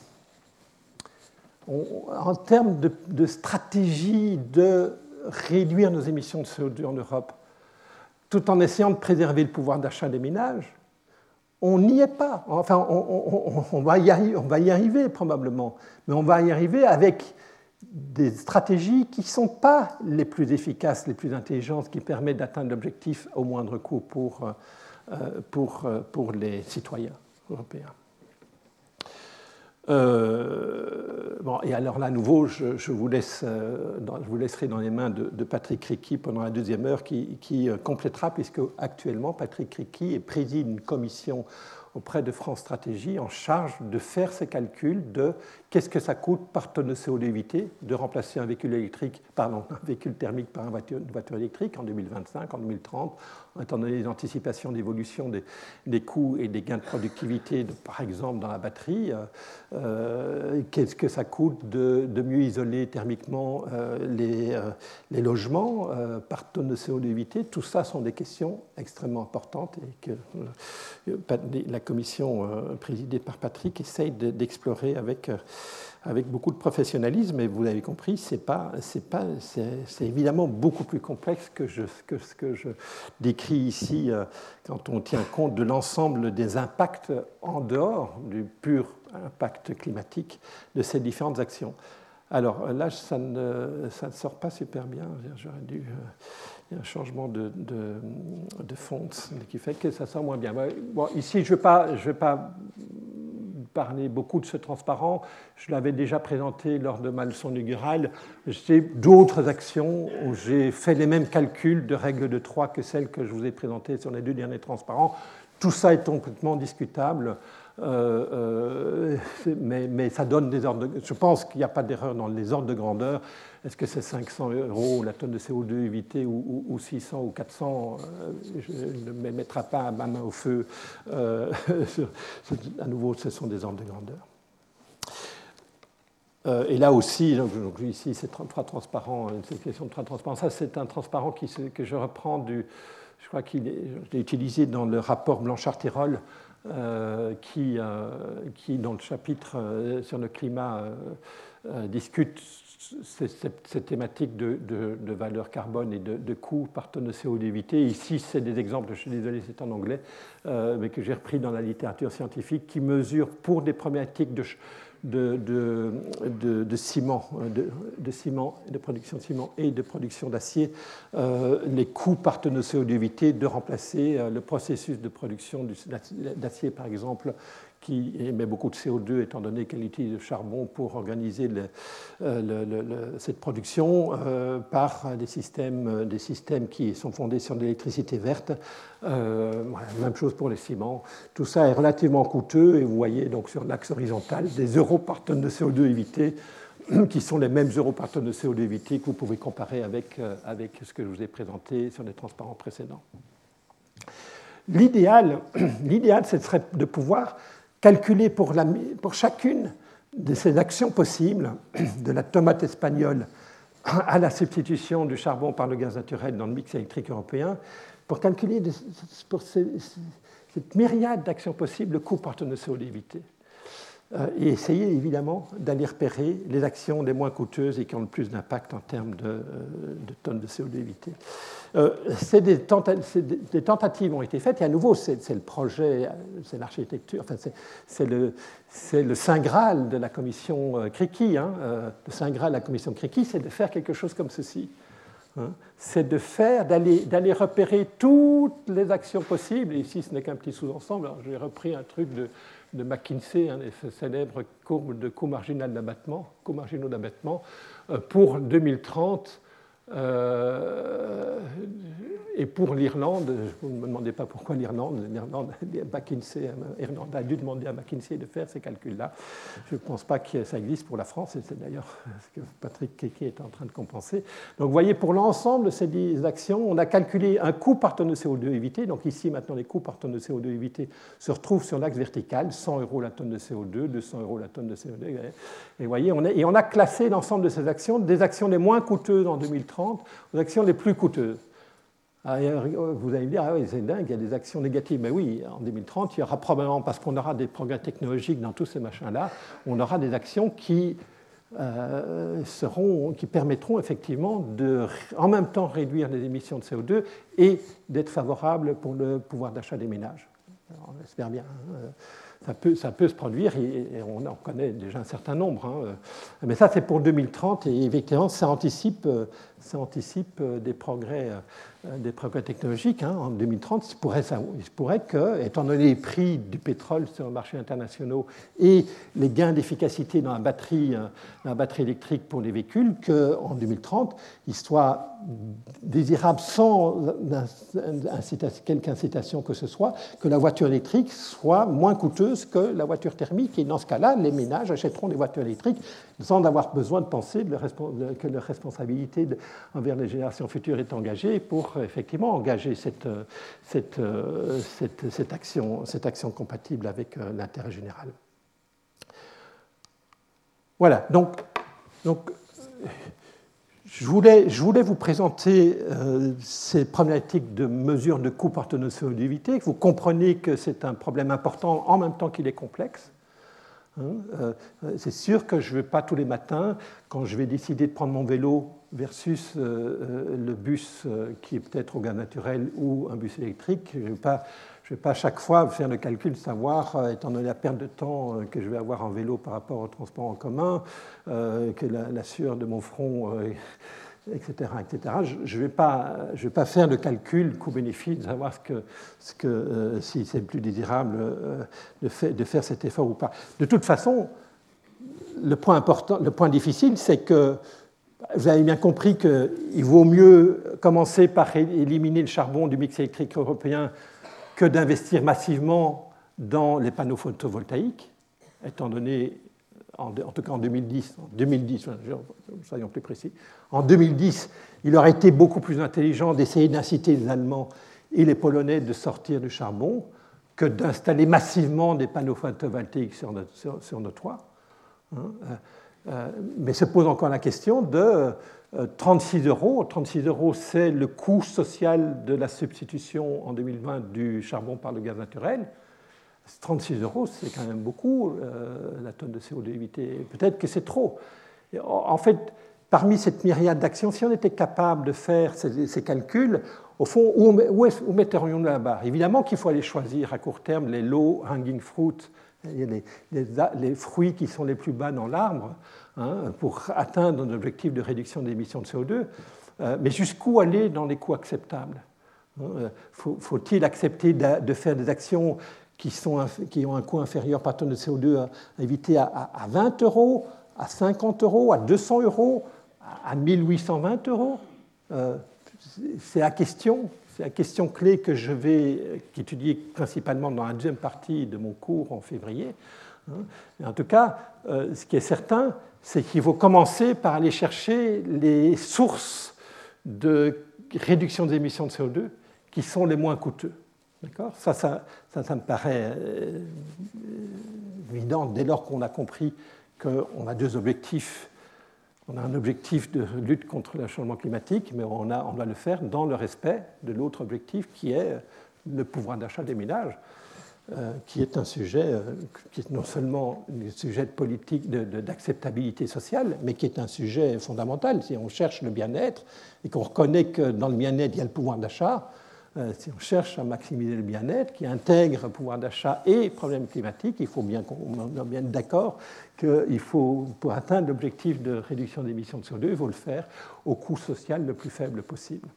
on, en termes de, de stratégie de réduire nos émissions de C O deux en Europe, tout en essayant de préserver le pouvoir d'achat des ménages, on n'y est pas. Enfin, on, on, on, va y arriver, on va y arriver probablement, mais on va y arriver avec des stratégies qui ne sont pas les plus efficaces, les plus intelligentes, qui permettent d'atteindre l'objectif au moindre coût pour, pour, pour les citoyens européens. Euh, bon, et alors là, à nouveau, je, je, vous laisse, euh, dans, je vous laisserai dans les mains de, de Patrick Criqui pendant la deuxième heure qui, qui euh, complétera, puisque actuellement, Patrick Criqui préside une commission auprès de France Stratégie en charge de faire ces calculs de qu'est-ce que ça coûte par tonne de C O deux évité de remplacer un véhicule électrique, pardon, un véhicule thermique par une voiture, une voiture électrique en deux mille vingt-cinq, en deux mille trente, étant donné les anticipations d'évolution des, des coûts et des gains de productivité, de, par exemple dans la batterie. Euh, qu'est-ce que ça coûte de, de mieux isoler thermiquement euh, les, euh, les logements euh, par tonne de C O deux évité. Tout ça sont des questions extrêmement importantes et que euh, la commission euh, présidée par Patrick essaye de, d'explorer avec, euh, avec beaucoup de professionnalisme. Et vous l'avez compris, c'est, pas, c'est, pas, c'est, c'est évidemment beaucoup plus complexe que, je, que ce que je décris ici euh, quand on tient compte de l'ensemble des impacts en dehors du pur impact climatique de ces différentes actions. Alors là, ça ne, ça ne sort pas super bien. J'aurais dû... Euh, il y a un changement de, de, de font qui fait que ça sort moins bien. Bon, ici, je ne vais pas, je vais pas parler beaucoup de ce transparent. Je l'avais déjà présenté lors de ma leçon inaugurale. J'ai d'autres actions où j'ai fait les mêmes calculs de règles de trois que celles que je vous ai présentées sur les deux derniers transparents. Tout ça est complètement discutable. Euh, euh, mais, mais ça donne des ordres de... Je pense qu'il n'y a pas d'erreur dans les ordres de grandeur. Est-ce que c'est cinq cents euros la tonne de C O deux évitée ou, ou, ou six cents ou quatre cents euh, je ne me mettrai pas ma main au feu. Euh, à nouveau, ce sont des ordres de grandeur. Euh, et là aussi, donc, donc ici, c'est trois transparents, c'est une question de trois transparents. Ça, c'est un transparent qui, que je reprends du... Je crois qu'il est, je l'ai utilisé dans le rapport Blanchard-Tirol, Euh, qui, euh, qui, dans le chapitre euh, sur le climat, euh, euh, discute ces, ces, ces thématiques de, de, de valeur carbone et de, de coût par tonne de C O deux évité. Ici, c'est des exemples, je suis désolé, c'est en anglais, euh, mais que j'ai repris dans la littérature scientifique, qui mesurent pour des problématiques de, de, de, de, de ciment, de, de ciment, de production de ciment et de production d'acier, euh, les coûts par tonne de C O deux évité de remplacer euh, le processus de production du, d'acier, par exemple, qui émet beaucoup de C O deux, étant donné qu'elle utilise le charbon pour organiser le, le, le, le, cette production, euh, par des systèmes, des systèmes qui sont fondés sur de l'électricité verte. Euh, voilà, même chose pour les ciments. Tout ça est relativement coûteux, et vous voyez donc sur l'axe horizontal des euros par tonne de C O deux évité, qui sont les mêmes euros par tonne de C O deux évité que vous pouvez comparer avec, avec ce que je vous ai présenté sur les transparents précédents. L'idéal, l'idéal, ce serait de pouvoir calculer pour, la, pour chacune de ces actions possibles, de la tomate espagnole à la substitution du charbon par le gaz naturel dans le mix électrique européen, pour calculer de, pour ces, cette myriade d'actions possibles le coût par tonne de C O deux évité. Euh, et essayer évidemment d'aller repérer les actions les moins coûteuses et qui ont le plus d'impact en termes de, de tonnes de C O deux évité. Euh, c'est des, tenta- c'est des, des tentatives ont été faites, et à nouveau, c'est, c'est le projet, c'est l'architecture, enfin, c'est, c'est, le, c'est le Saint Graal de la commission euh, Criqui. Hein, euh, le Saint Graal de la commission Criqui, c'est de faire quelque chose comme ceci. Hein, c'est de faire, d'aller, d'aller repérer toutes les actions possibles, et ici, ce n'est qu'un petit sous-ensemble. Alors, j'ai repris un truc de, de McKinsey, hein, les célèbres courbes de coûts marginaux d'abattement, coûts marginaux d'abattement, euh, pour deux mille trente. Euh, et pour l'Irlande, vous ne me demandez pas pourquoi l'Irlande, l'Irlande McKinsey, Irlande a dû demander à McKinsey de faire ces calculs-là. Je ne pense pas que ça existe pour la France, et c'est d'ailleurs ce que Patrick Kéké est en train de compenser. Donc vous voyez, pour l'ensemble de ces actions, on a calculé un coût par tonne de C O deux évité. Donc ici, maintenant, les coûts par tonne de C O deux évité se retrouvent sur l'axe vertical, cent euros la tonne de C O deux, deux cents euros la tonne de C O deux. Et vous voyez, on a, et on a classé l'ensemble de ces actions, des actions les moins coûteuses en deux mille trente aux actions les plus coûteuses. Vous allez me dire, ah oui, c'est dingue, il y a des actions négatives. Mais oui, en deux mille trente, il y aura probablement, parce qu'on aura des progrès technologiques dans tous ces machins-là, on aura des actions qui, euh, seront, qui permettront effectivement de, en même temps, réduire les émissions de C O deux et d'être favorables pour le pouvoir d'achat des ménages. Alors, on espère bien. Hein. Ça peut, ça peut se produire, et on en connaît déjà un certain nombre. Hein. Mais ça, c'est pour deux mille trente, et effectivement, ça anticipe, ça anticipe des progrès, des progrès technologiques. Hein. En deux mille trente, il se pourrait, ça, il se pourrait que, étant donné les prix du pétrole sur le marché internationaux et les gains d'efficacité dans la batterie, dans la batterie électrique pour les véhicules, qu'en deux mille trente, il soit désirable, sans quelque incitation que ce soit, que la voiture électrique soit moins coûteuse que la voiture thermique. Et dans ce cas-là, les ménages achèteront des voitures électriques sans avoir besoin de penser de leur, que leur responsabilité de, envers les générations futures est engagée pour effectivement engager cette, cette, cette, cette, action, cette action compatible avec l'intérêt général. Voilà, donc, donc je, voulais, je voulais vous présenter euh, ces problématiques de mesure de coût par tonne de C O deux évité, que vous compreniez que c'est un problème important en même temps qu'il est complexe. Hein, euh, c'est sûr que je ne vais pas tous les matins, quand je vais décider de prendre mon vélo versus euh, le bus euh, qui est peut-être au gaz naturel ou un bus électrique, je ne vais pas, je vais pas chaque fois faire le calcul de savoir, euh, étant donné la perte de temps euh, que je vais avoir en vélo par rapport au transport en commun, euh, que la, la sueur de mon front, euh, et cetera, et cetera. Je ne vais pas, je vais pas faire de calcul coût-bénéfice, de savoir ce que, ce que, euh, si c'est plus désirable euh, de, fait, de faire cet effort ou pas. De toute façon, le point important, le point difficile, c'est que vous avez bien compris qu'il vaut mieux commencer par éliminer le charbon du mix électrique européen que d'investir massivement dans les panneaux photovoltaïques, étant donné, en, en tout cas en deux mille dix, en deux mille dix, soyons plus précis, en deux mille dix, il aurait été beaucoup plus intelligent d'essayer d'inciter les Allemands et les Polonais de sortir du charbon que d'installer massivement des panneaux photovoltaïques sur nos, sur, sur nos toits. Hein, euh, mais se pose encore la question de euh, trente-six euros. trente-six euros, c'est le coût social de la substitution en deux mille vingt du charbon par le gaz naturel. trente-six euros, c'est quand même beaucoup, euh, la tonne de C O deux évité. Peut-être que c'est trop. Et en fait, parmi cette myriade d'actions, si on était capable de faire ces, ces calculs, au fond, où, où, où metterions-nous la barre? Évidemment qu'il faut aller choisir à court terme les low hanging fruits, les, les, les fruits qui sont les plus bas dans l'arbre, hein, pour atteindre nos objectifs de réduction des émissions de C O deux. Euh, mais jusqu'où aller dans les coûts acceptables? Hein, faut, faut-il accepter de, de faire des actions qui, sont, qui ont un coût inférieur par tonne de C O deux à, à éviter à, à vingt euros, à cinquante euros, à deux cents euros, à mille huit cent vingt euros? euh, C'est la question. C'est la question clé que je vais étudier principalement dans la deuxième partie de mon cours en février. En tout cas, ce qui est certain, c'est qu'il faut commencer par aller chercher les sources de réduction des émissions de C O deux qui sont les moins coûteux. D'accord ? Ça, ça, ça, ça me paraît évident dès lors qu'on a compris qu'on a deux objectifs. On a un objectif de lutte contre le changement climatique, mais on, a, on doit le faire dans le respect de l'autre objectif qui est le pouvoir d'achat des ménages, euh, qui est un sujet euh, qui est non seulement un sujet de politique de, de, d'acceptabilité sociale, mais qui est un sujet fondamental. Si on cherche le bien-être et qu'on reconnaît que dans le bien-être, il y a le pouvoir d'achat, euh, si on cherche à maximiser le bien-être, qui intègre pouvoir d'achat et problème climatique, il faut bien qu'on soit bien d'accord qu'il faut, pour atteindre l'objectif de réduction d'émissions de C O deux, il faut le faire au coût social le plus faible possible.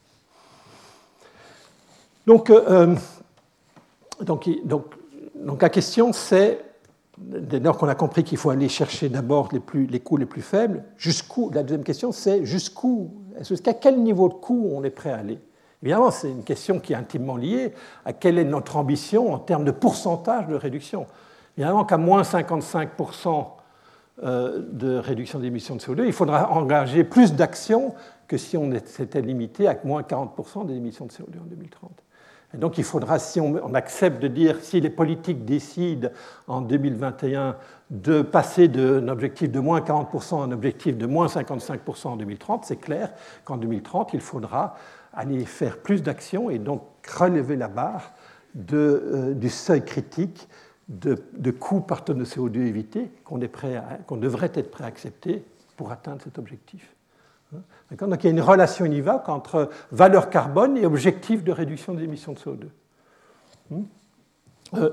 Donc, euh, donc, donc, donc la question, c'est, dès lors qu'on a compris qu'il faut aller chercher d'abord les, plus, les coûts les plus faibles, jusqu'où, la deuxième question, c'est jusqu'où Jusqu'à quel niveau de coût on est prêt à aller? Évidemment, c'est une question qui est intimement liée à quelle est notre ambition en termes de pourcentage de réduction. Évidemment qu'à moins cinquante-cinq pour cent de réduction d'émissions de C O deux, il faudra engager plus d'actions que si on s'était limité à moins quarante pour cent des émissions de C O deux en deux mille trente. Et donc il faudra, si on accepte de dire, si les politiques décident en deux mille vingt et un de passer d'un objectif de moins quarante pour cent à un objectif de moins cinquante-cinq pour cent en deux mille trente, c'est clair qu'en deux mille trente, il faudra aller faire plus d'actions et donc relever la barre de, euh, du seuil critique de, de coûts par tonne de C O deux évité qu'on est prêt à, qu'on devrait être prêt à accepter pour atteindre cet objectif. Donc il y a une relation univoque entre valeur carbone et objectif de réduction des émissions de C O deux. Euh,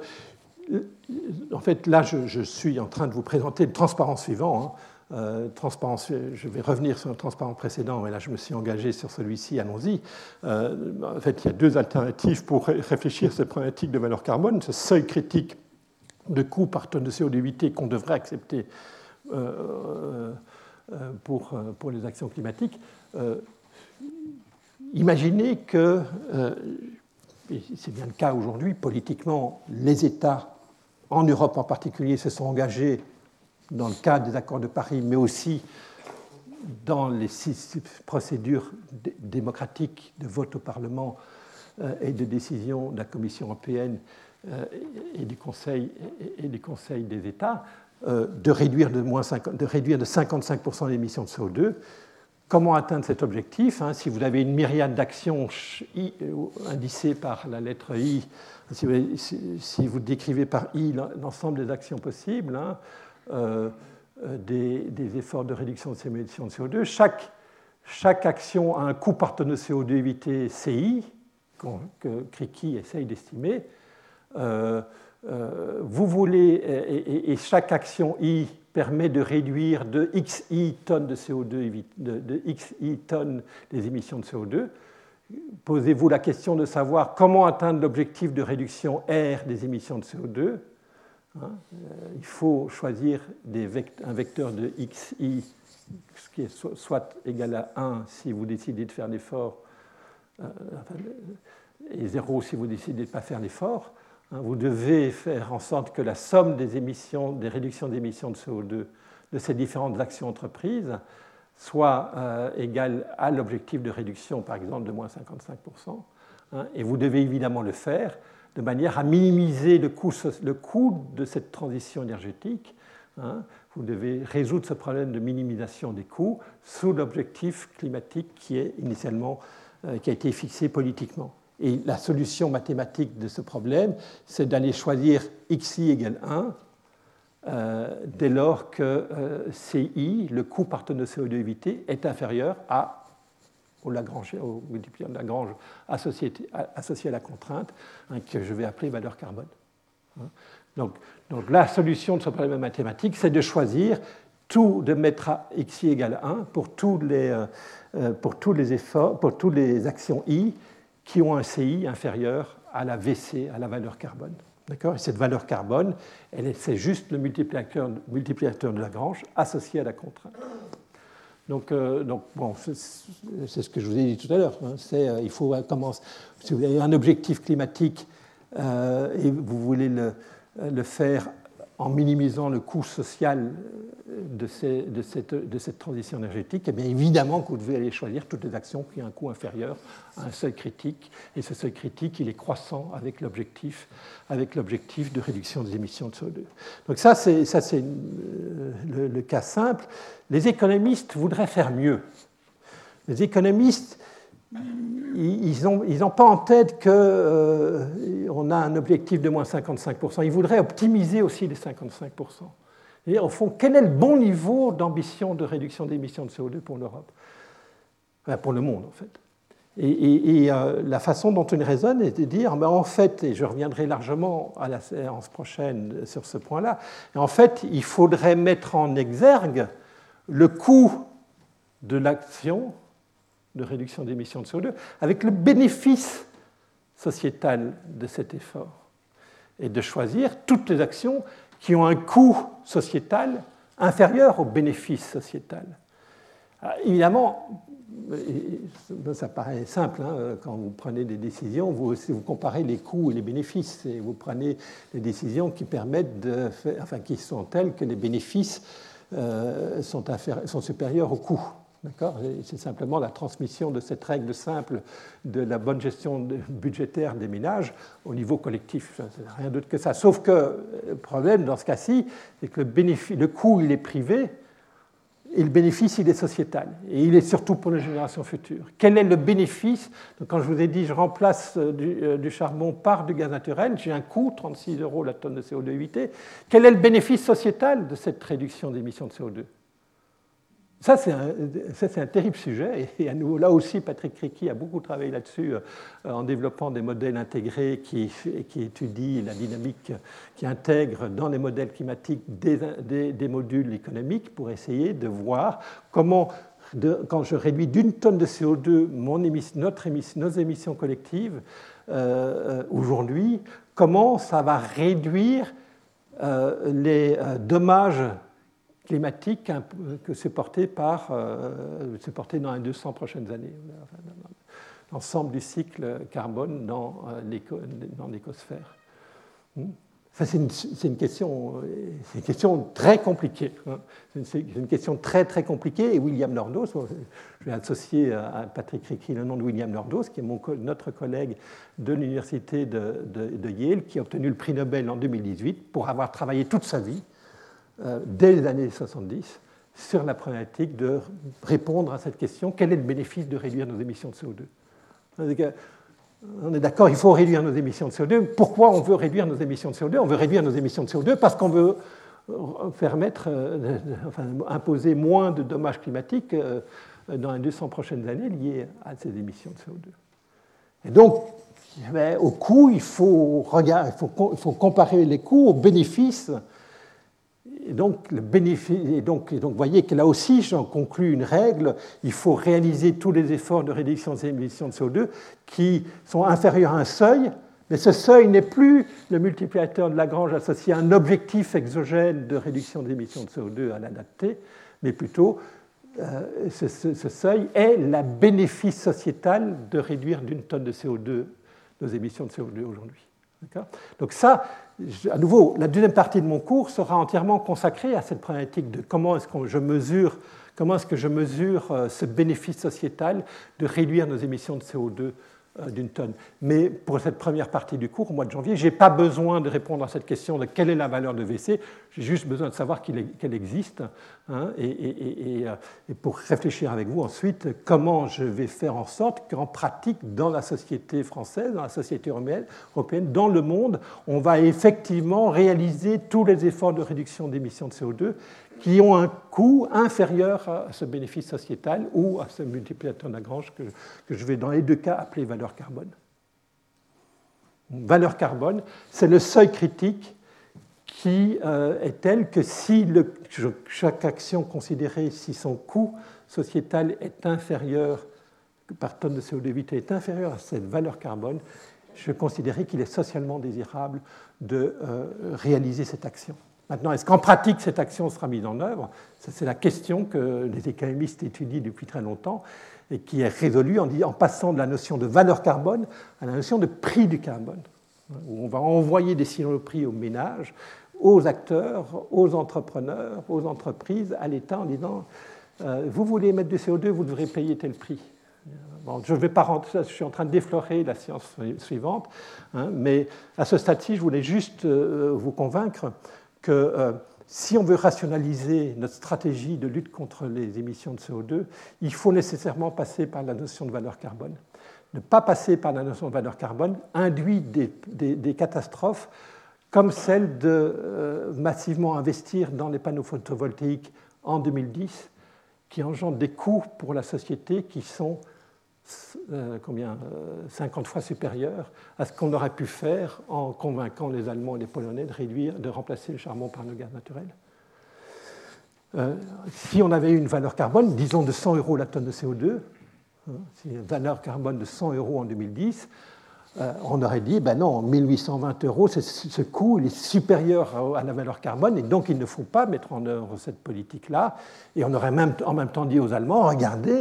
en fait, là, je, je suis en train de vous présenter le transparent suivant. Hein. Euh, transparence, je vais revenir sur le transparent précédent, mais là, je me suis engagé sur celui-ci, allons-y. Euh, en fait, il y a deux alternatives pour réfléchir à cette problématique de valeur carbone. Ce seuil critique de coût par tonne de C O deux évité qu'on devrait accepter euh, Pour, pour les actions climatiques. Euh, imaginez que, euh, et c'est bien le cas aujourd'hui, politiquement, les États, en Europe en particulier, se sont engagés dans le cadre des accords de Paris, mais aussi dans les six procédures démocratiques de vote au Parlement euh, et de décision de la Commission européenne euh, et, du Conseil, et, et du Conseil des États, de réduire de, moins cinquante, de réduire de cinquante-cinq pour cent l'émission de C O deux. Comment atteindre cet objectif? Si vous avez une myriade d'actions indicées par la lettre I, si vous, si vous décrivez par I l'ensemble des actions possibles, hein, euh, des, des efforts de réduction de ces émissions de C O deux, chaque, chaque action a un coût par tonne de C O deux évité C I, que Criqui essaye d'estimer. Euh, Euh, vous voulez, et, et chaque action I permet de réduire de X I tonnes de C O deux, de, de X I tonnes des émissions de C O deux. Posez-vous la question de savoir comment atteindre l'objectif de réduction R des émissions de C O deux. Hein, euh, il faut choisir des vect- un vecteur de X I, ce qui est soit, soit égal à un si vous décidez de faire l'effort, euh, et zéro si vous décidez de ne pas faire l'effort. Vous devez faire en sorte que la somme des émissions, des réductions d'émissions de C O deux de ces différentes actions entreprises soit euh, égale à l'objectif de réduction, par exemple, de moins cinquante-cinq pour cent. Hein, et vous devez évidemment le faire de manière à minimiser le coût, le coût de cette transition énergétique. Hein. Vous devez résoudre ce problème de minimisation des coûts sous l'objectif climatique qui est initialement, euh, qui a été fixé politiquement. Et la solution mathématique de ce problème, c'est d'aller choisir xi égale un euh, dès lors que euh, Ci, le coût par tonne de C O deux évité, est inférieur à, au, Lagrange, au multiplicateur de Lagrange associé, associé à la contrainte, hein, que je vais appeler valeur carbone. Hein. Donc, donc la solution de ce problème mathématique, c'est de choisir tout, de mettre à xi égale un pour tous les, euh, pour tous les efforts, pour toutes les actions I qui ont un C I inférieur à la V C, à la valeur carbone. D'accord ? Et cette valeur carbone, elle, c'est juste le multiplicateur, multiplicateur de Lagrange associé à la contrainte. Donc, euh, donc bon, c'est, c'est ce que je vous ai dit tout à l'heure. Hein, c'est, euh, il faut commencer. Si vous avez un objectif climatique euh, et vous voulez le, le faire en minimisant le coût social de, ces, de, cette, de cette transition énergétique, eh bien évidemment que vous devez aller choisir toutes les actions qui ont un coût inférieur à un seuil critique. Et ce seuil critique, il est croissant avec l'objectif, avec l'objectif de réduction des émissions de C O deux. Donc ça, c'est, ça, c'est le, le cas simple. Les économistes voudraient faire mieux. Les économistes, ils n'ont ils ont pas en tête qu'on euh, a un objectif de moins cinquante-cinq pour cent. Ils voudraient optimiser aussi les cinquante-cinq pour cent. Et au fond, quel est le bon niveau d'ambition de réduction d'émissions de C O deux pour l'Europe ? Enfin, pour le monde, en fait. Et, et, et euh, la façon dont on raisonne est de dire, ben, en fait, et je reviendrai largement à la séance prochaine sur ce point-là, en fait, il faudrait mettre en exergue le coût de l'action de réduction d'émissions de C O deux, avec le bénéfice sociétal de cet effort, et de choisir toutes les actions qui ont un coût sociétal inférieur au bénéfice sociétal. Alors, évidemment, ça paraît simple, hein, quand vous prenez des décisions, vous, vous comparez les coûts et les bénéfices, et vous prenez des décisions qui permettent de faire, enfin, qui sont telles que les bénéfices euh, sont, sont supérieurs aux coûts. C'est simplement la transmission de cette règle simple de la bonne gestion budgétaire des ménages au niveau collectif. C'est rien d'autre que ça. Sauf que le problème dans ce cas-ci, c'est que le, bénéfice, le coût, il est privé, et le bénéfice, il est sociétal. Et il est surtout pour les générations futures. Quel est le bénéfice? Donc, quand je vous ai dit je remplace du, euh, du charbon par du gaz naturel, j'ai un coût, trente-six euros la tonne de C O deux évité. Quel est le bénéfice sociétal de cette réduction d'émissions de C O deux? Ça, c'est un, ça, c'est un terrible sujet. Et à nouveau, là aussi, Patrick Criqui a beaucoup travaillé là-dessus euh, en développant des modèles intégrés qui, qui étudient la dynamique, qui intègrent dans les modèles climatiques des, des, des modules économiques pour essayer de voir comment, de, quand je réduis d'une tonne de C O deux mon émission, notre émission, nos émissions collectives euh, aujourd'hui, comment ça va réduire euh, les euh, dommages climatique que supporté par euh, supporté dans les deux cents prochaines années, l'ensemble du cycle carbone dans l'écosphère. Ça, c'est une, c'est une question, c'est une question très compliquée. Hein. C'est une question très très compliquée. Et William Nordhaus, je vais associer à Patrick Criqui le nom de William Nordhaus, qui est mon, notre collègue de l'université de, de, de Yale, qui a obtenu le prix Nobel en deux mille dix-huit pour avoir travaillé toute sa vie dès les années soixante-dix, sur la problématique de répondre à cette question, quel est le bénéfice de réduire nos émissions de C O deux? On est d'accord, il faut réduire nos émissions de C O deux. Pourquoi on veut réduire nos émissions de C O deux? On veut réduire nos émissions de C O deux parce qu'on veut permettre, enfin, imposer moins de dommages climatiques dans les deux cents prochaines années liés à ces émissions de C O deux. Et donc, au coût, il faut, regarder, il faut, il faut comparer les coûts aux bénéfices. Et donc, le bénéfice, et donc, et donc, vous voyez que là aussi, j'en conclus une règle, il faut réaliser tous les efforts de réduction des émissions de C O deux qui sont inférieurs à un seuil, mais ce seuil n'est plus le multiplicateur de Lagrange associé à un objectif exogène de réduction des émissions de C O deux à l'adapter, mais plutôt euh, ce, ce, ce seuil est le bénéfice sociétal de réduire d'une tonne de C O deux nos émissions de C O deux aujourd'hui. Donc ça, à nouveau, la deuxième partie de mon cours sera entièrement consacrée à cette problématique de comment est-ce que je mesure, comment est-ce que je mesure ce bénéfice sociétal de réduire nos émissions de C O deux d'une tonne. Mais pour cette première partie du cours, au mois de janvier, je n'ai pas besoin de répondre à cette question de quelle est la valeur de V C, j'ai juste besoin de savoir qu'elle existe, hein, et, et, et, et pour réfléchir avec vous ensuite comment je vais faire en sorte qu'en pratique, dans la société française, dans la société européenne, dans le monde, on va effectivement réaliser tous les efforts de réduction d'émissions de C O deux qui ont un coût inférieur à ce bénéfice sociétal ou à ce multiplicateur de Lagrange que, que je vais dans les deux cas appeler valeur carbone. Valeur carbone, c'est le seuil critique qui euh, est tel que si le, chaque action considérée, si son coût sociétal est inférieur, par tonne de C O deux évité est inférieur à cette valeur carbone, je considérais qu'il est socialement désirable de euh, réaliser cette action. Maintenant, est-ce qu'en pratique, cette action sera mise en œuvre? C'est la question que les économistes étudient depuis très longtemps et qui est résolue en, en passant de la notion de valeur carbone à la notion de prix du carbone, où on va envoyer des signaux de prix aux ménages, aux acteurs, aux entrepreneurs, aux entreprises, à l'État en disant euh, vous voulez émettre du C O deux, vous devrez payer tel prix. Bon, je ne vais pas rentrer, je suis en train de déflorer la science suivante, hein, mais à ce stade-ci, je voulais juste euh, vous convaincre que euh, si on veut rationaliser notre stratégie de lutte contre les émissions de C O deux, il faut nécessairement passer par la notion de valeur carbone. Ne pas passer par la notion de valeur carbone induit des, des, des catastrophes comme celle de euh, massivement investir dans les panneaux photovoltaïques en deux mille dix, qui engendrent des coûts pour la société qui sont Euh, combien, euh, cinquante fois supérieur à ce qu'on aurait pu faire en convainquant les Allemands et les Polonais de réduire, de remplacer le charbon par le gaz naturel. Euh, si on avait eu une valeur carbone, disons de cent euros la tonne de C O deux, hein, si une valeur carbone de cent euros en deux mille dix, euh, on aurait dit, ben non, mille huit cent vingt euros, ce coût il est supérieur à, à la valeur carbone, et donc il ne faut pas mettre en œuvre cette politique-là. Et on aurait même, en même temps dit aux Allemands, regardez,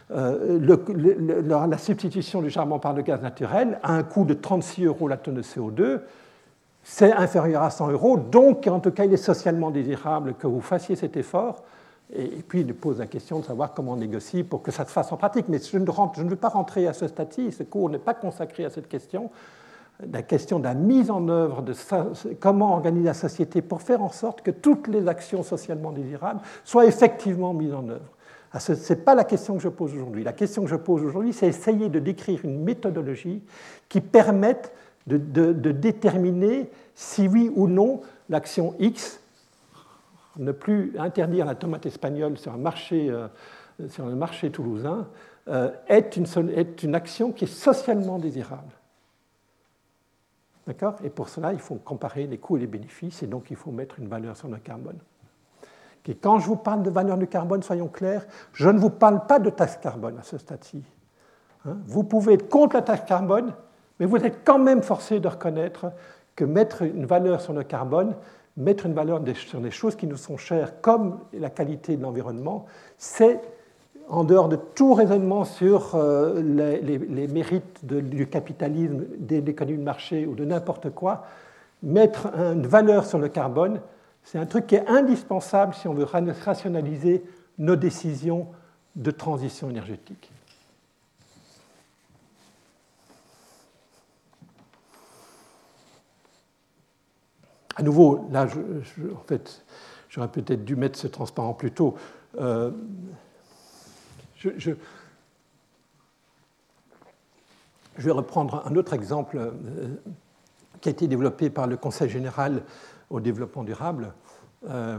euh, le, le, le, la substitution du charbon par le gaz naturel a un coût de trente-six euros la tonne de C O deux, c'est inférieur à cent euros, donc en tout cas il est socialement désirable que vous fassiez cet effort. Et puis il pose la question de savoir comment on négocie pour que ça se fasse en pratique. Mais je ne, rentre, je ne veux pas rentrer à ce stade-ci, ce cours n'est pas consacré à cette question. La question de la mise en œuvre de ça, comment organiser la société pour faire en sorte que toutes les actions socialement désirables soient effectivement mises en œuvre. Ce n'est pas la question que je pose aujourd'hui. La question que je pose aujourd'hui, c'est essayer de décrire une méthodologie qui permette de, de, de déterminer si oui ou non l'action X, ne plus interdire la tomate espagnole sur un marché, euh, sur le marché toulousain, euh, est, une, est une action qui est socialement désirable. D'accord ? Et pour cela, il faut comparer les coûts et les bénéfices, et donc il faut mettre une valeur sur le carbone. Et quand je vous parle de valeur du carbone, soyons clairs, je ne vous parle pas de taxe carbone à ce stade-ci. Hein ? Vous pouvez être contre la taxe carbone, mais vous êtes quand même forcé de reconnaître que mettre une valeur sur le carbone, mettre une valeur sur des choses qui nous sont chères, comme la qualité de l'environnement, c'est, en dehors de tout raisonnement sur les, les, les mérites de, du capitalisme, de l'économie de marché ou de n'importe quoi, mettre une valeur sur le carbone, c'est un truc qui est indispensable si on veut rationaliser nos décisions de transition énergétique. À nouveau, là, je, je, en fait, j'aurais peut-être dû mettre ce transparent plus tôt. Euh, je, je, je vais reprendre un autre exemple euh, qui a été développé par le Conseil général au développement durable, euh,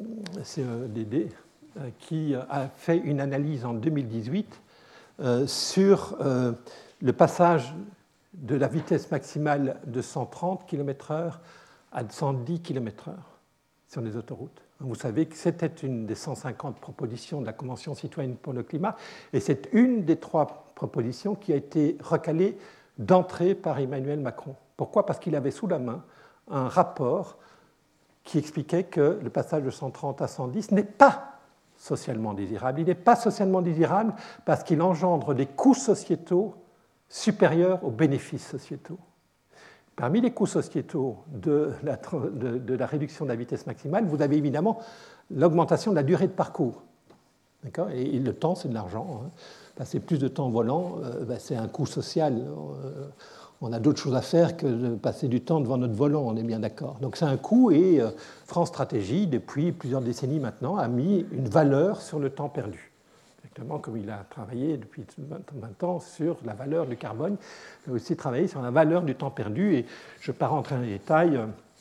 C E D D, euh, qui a fait une analyse en deux mille dix-huit euh, sur euh, le passage de la vitesse maximale de cent trente kilomètres heure à cent dix kilomètres heure sur les autoroutes. Vous savez que c'était une des cent cinquante propositions de la Convention citoyenne pour le climat, et c'est une des trois propositions qui a été recalée d'entrée par Emmanuel Macron. Pourquoi ? Parce qu'il avait sous la main un rapport qui expliquait que le passage de cent trente à cent dix n'est pas socialement désirable. Il n'est pas socialement désirable parce qu'il engendre des coûts sociétaux supérieurs aux bénéfices sociétaux. Parmi les coûts sociétaux de la, de, de la réduction de la vitesse maximale, vous avez évidemment l'augmentation de la durée de parcours. D'accord ? Et, et le temps, c'est de l'argent. Hein. Passer plus de temps volant, euh, ben, c'est un coût social. Euh, on a d'autres choses à faire que de passer du temps devant notre volant, on est bien d'accord. Donc c'est un coût, et euh, France Stratégie, depuis plusieurs décennies maintenant, a mis une valeur sur le temps perdu. Exactement comme il a travaillé depuis vingt ans sur la valeur du carbone, il a aussi travaillé sur la valeur du temps perdu, et je ne vais pas rentrer dans les détails.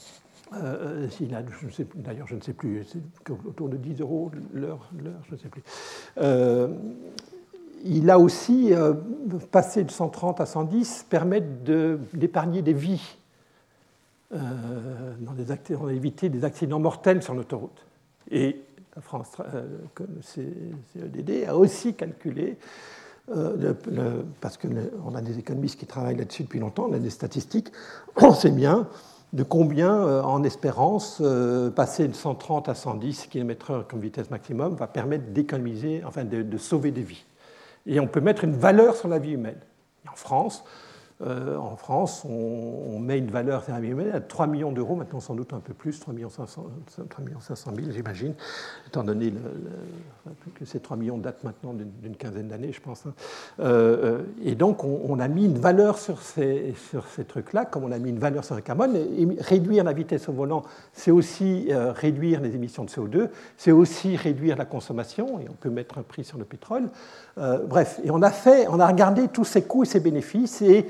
Euh, il a, je ne sais, d'ailleurs, je ne sais plus, c'est autour de dix euros l'heure, je ne sais plus. Euh, il a aussi, euh, passé de cent trente à cent dix, permettre de, d'épargner des vies, euh, dans des actes, on a évité des accidents mortels sur l'autoroute. Et la France, euh, comme C E D D, a aussi calculé, euh, le, le, parce qu'on a des économistes qui travaillent là-dessus depuis longtemps, on a des statistiques, on sait bien de combien, euh, en espérance, euh, passer de cent trente à cent dix kilomètres heure comme vitesse maximum va permettre d'économiser, enfin de, de sauver des vies. Et on peut mettre une valeur sur la vie humaine. Et en France, Euh, en France, on, on met une valeur sur la vie humaine à trois millions d'euros, maintenant sans doute un peu plus, trois millions cinq cent mille, j'imagine, étant donné le, le, que ces trois millions datent maintenant d'une, d'une quinzaine d'années, je pense. Hein. Euh, et donc, on, on a mis une valeur sur ces, sur ces trucs-là, comme on a mis une valeur sur le carbone. Et réduire la vitesse au volant, c'est aussi euh, réduire les émissions de C O deux, c'est aussi réduire la consommation, et on peut mettre un prix sur le pétrole. Euh, bref, et on a, fait, on a regardé tous ces coûts et ces bénéfices, et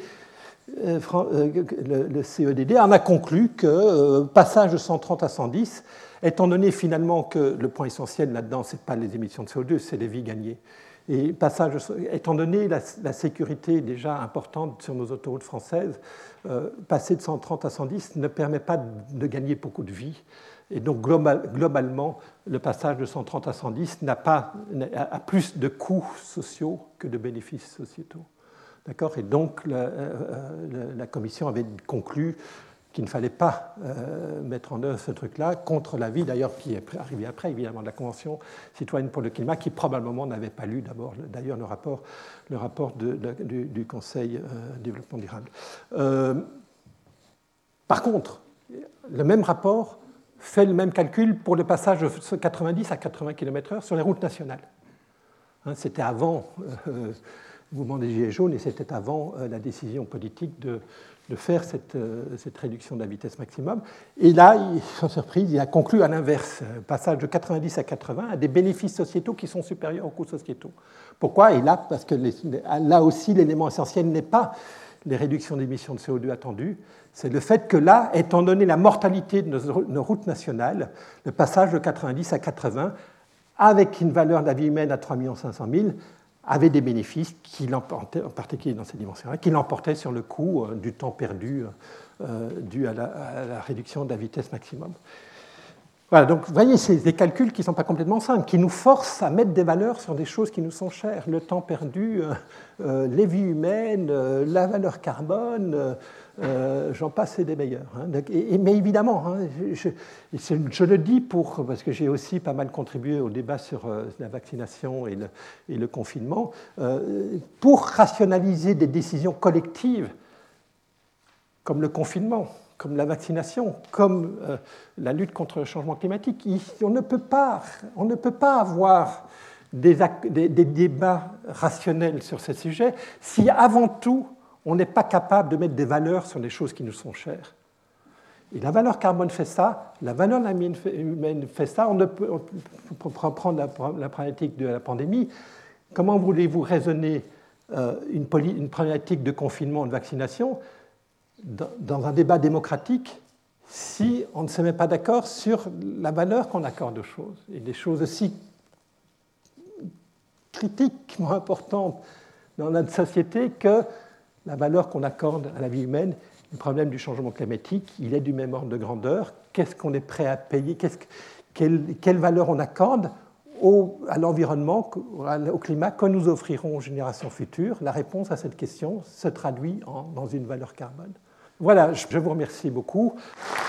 le C E D D en a conclu que euh, passage de cent trente à cent dix, étant donné finalement que le point essentiel là-dedans, ce n'est pas les émissions de C O deux, c'est les vies gagnées. Et passage, étant donné la, la sécurité déjà importante sur nos autoroutes françaises, euh, passer de cent trente à cent dix ne permet pas de, de gagner beaucoup de vies. Et donc global, globalement, le passage de cent trente à cent dix n'a pas, a plus de coûts sociaux que de bénéfices sociétaux. D'accord ? Et donc, la, euh, la Commission avait conclu qu'il ne fallait pas euh, mettre en œuvre ce truc-là, contre l'avis d'ailleurs qui est arrivé après, évidemment, de la Convention citoyenne pour le climat, qui probablement n'avait pas lu d'abord d'ailleurs le rapport, le rapport de, de, du, du Conseil euh, développement durable. Euh, par contre, le même rapport fait le même calcul pour le passage de quatre-vingt-dix à quatre-vingts kilomètres heure sur les routes nationales. Hein, c'était avant euh, le mouvement des Gilets jaunes et c'était avant euh, la décision politique de, de faire cette, euh, cette réduction de la vitesse maximum. Et là, sans surprise, il a conclu à l'inverse. Le passage de quatre-vingt-dix à quatre-vingts a des bénéfices sociétaux qui sont supérieurs aux coûts sociétaux. Pourquoi? Et là, parce que les, là aussi, l'élément essentiel n'est pas les réductions d'émissions de C O deux attendues, c'est le fait que là, étant donné la mortalité de nos, nos routes nationales, le passage de quatre-vingt-dix à quatre-vingts, avec une valeur de la vie humaine à trois millions cinq cent mille, avait des bénéfices, qui l'emportaient, en particulier dans ces dimensions-là, qui l'emportaient sur le coût euh, du temps perdu euh, dû à la, à la réduction de la vitesse maximum. Voilà, donc vous voyez, c'est des calculs qui ne sont pas complètement simples, qui nous forcent à mettre des valeurs sur des choses qui nous sont chères. Le temps perdu, euh, euh, les vies humaines, euh, la valeur carbone, euh, euh, j'en passe, c'est des meilleurs. Hein. Et, et, mais évidemment, hein, je, je, je le dis pour, parce que j'ai aussi pas mal contribué au débat sur euh, la vaccination et le, et le confinement, euh, pour rationaliser des décisions collectives comme le confinement, comme la vaccination, comme euh, la lutte contre le changement climatique. On ne peut pas, on ne peut pas avoir des, des, des débats rationnels sur ces sujets si, avant tout, on n'est pas capable de mettre des valeurs sur les choses qui nous sont chères. Et la valeur carbone fait ça, la valeur humaine fait ça. On ne peut, on peut prendre la, la problématique de la pandémie. Comment voulez-vous raisonner euh, une, une problématique de confinement, de vaccination dans un débat démocratique si on ne se met pas d'accord sur la valeur qu'on accorde aux choses. Et des choses aussi critiquement importantes dans notre société que la valeur qu'on accorde à la vie humaine. Le problème du changement climatique, il est du même ordre de grandeur. Qu'est-ce qu'on est prêt à payer? Qu'est-ce que, quelle, quelle valeur on accorde au, à l'environnement, au climat que nous offrirons aux générations futures? La réponse à cette question se traduit en, dans une valeur carbone. Voilà, je vous remercie beaucoup.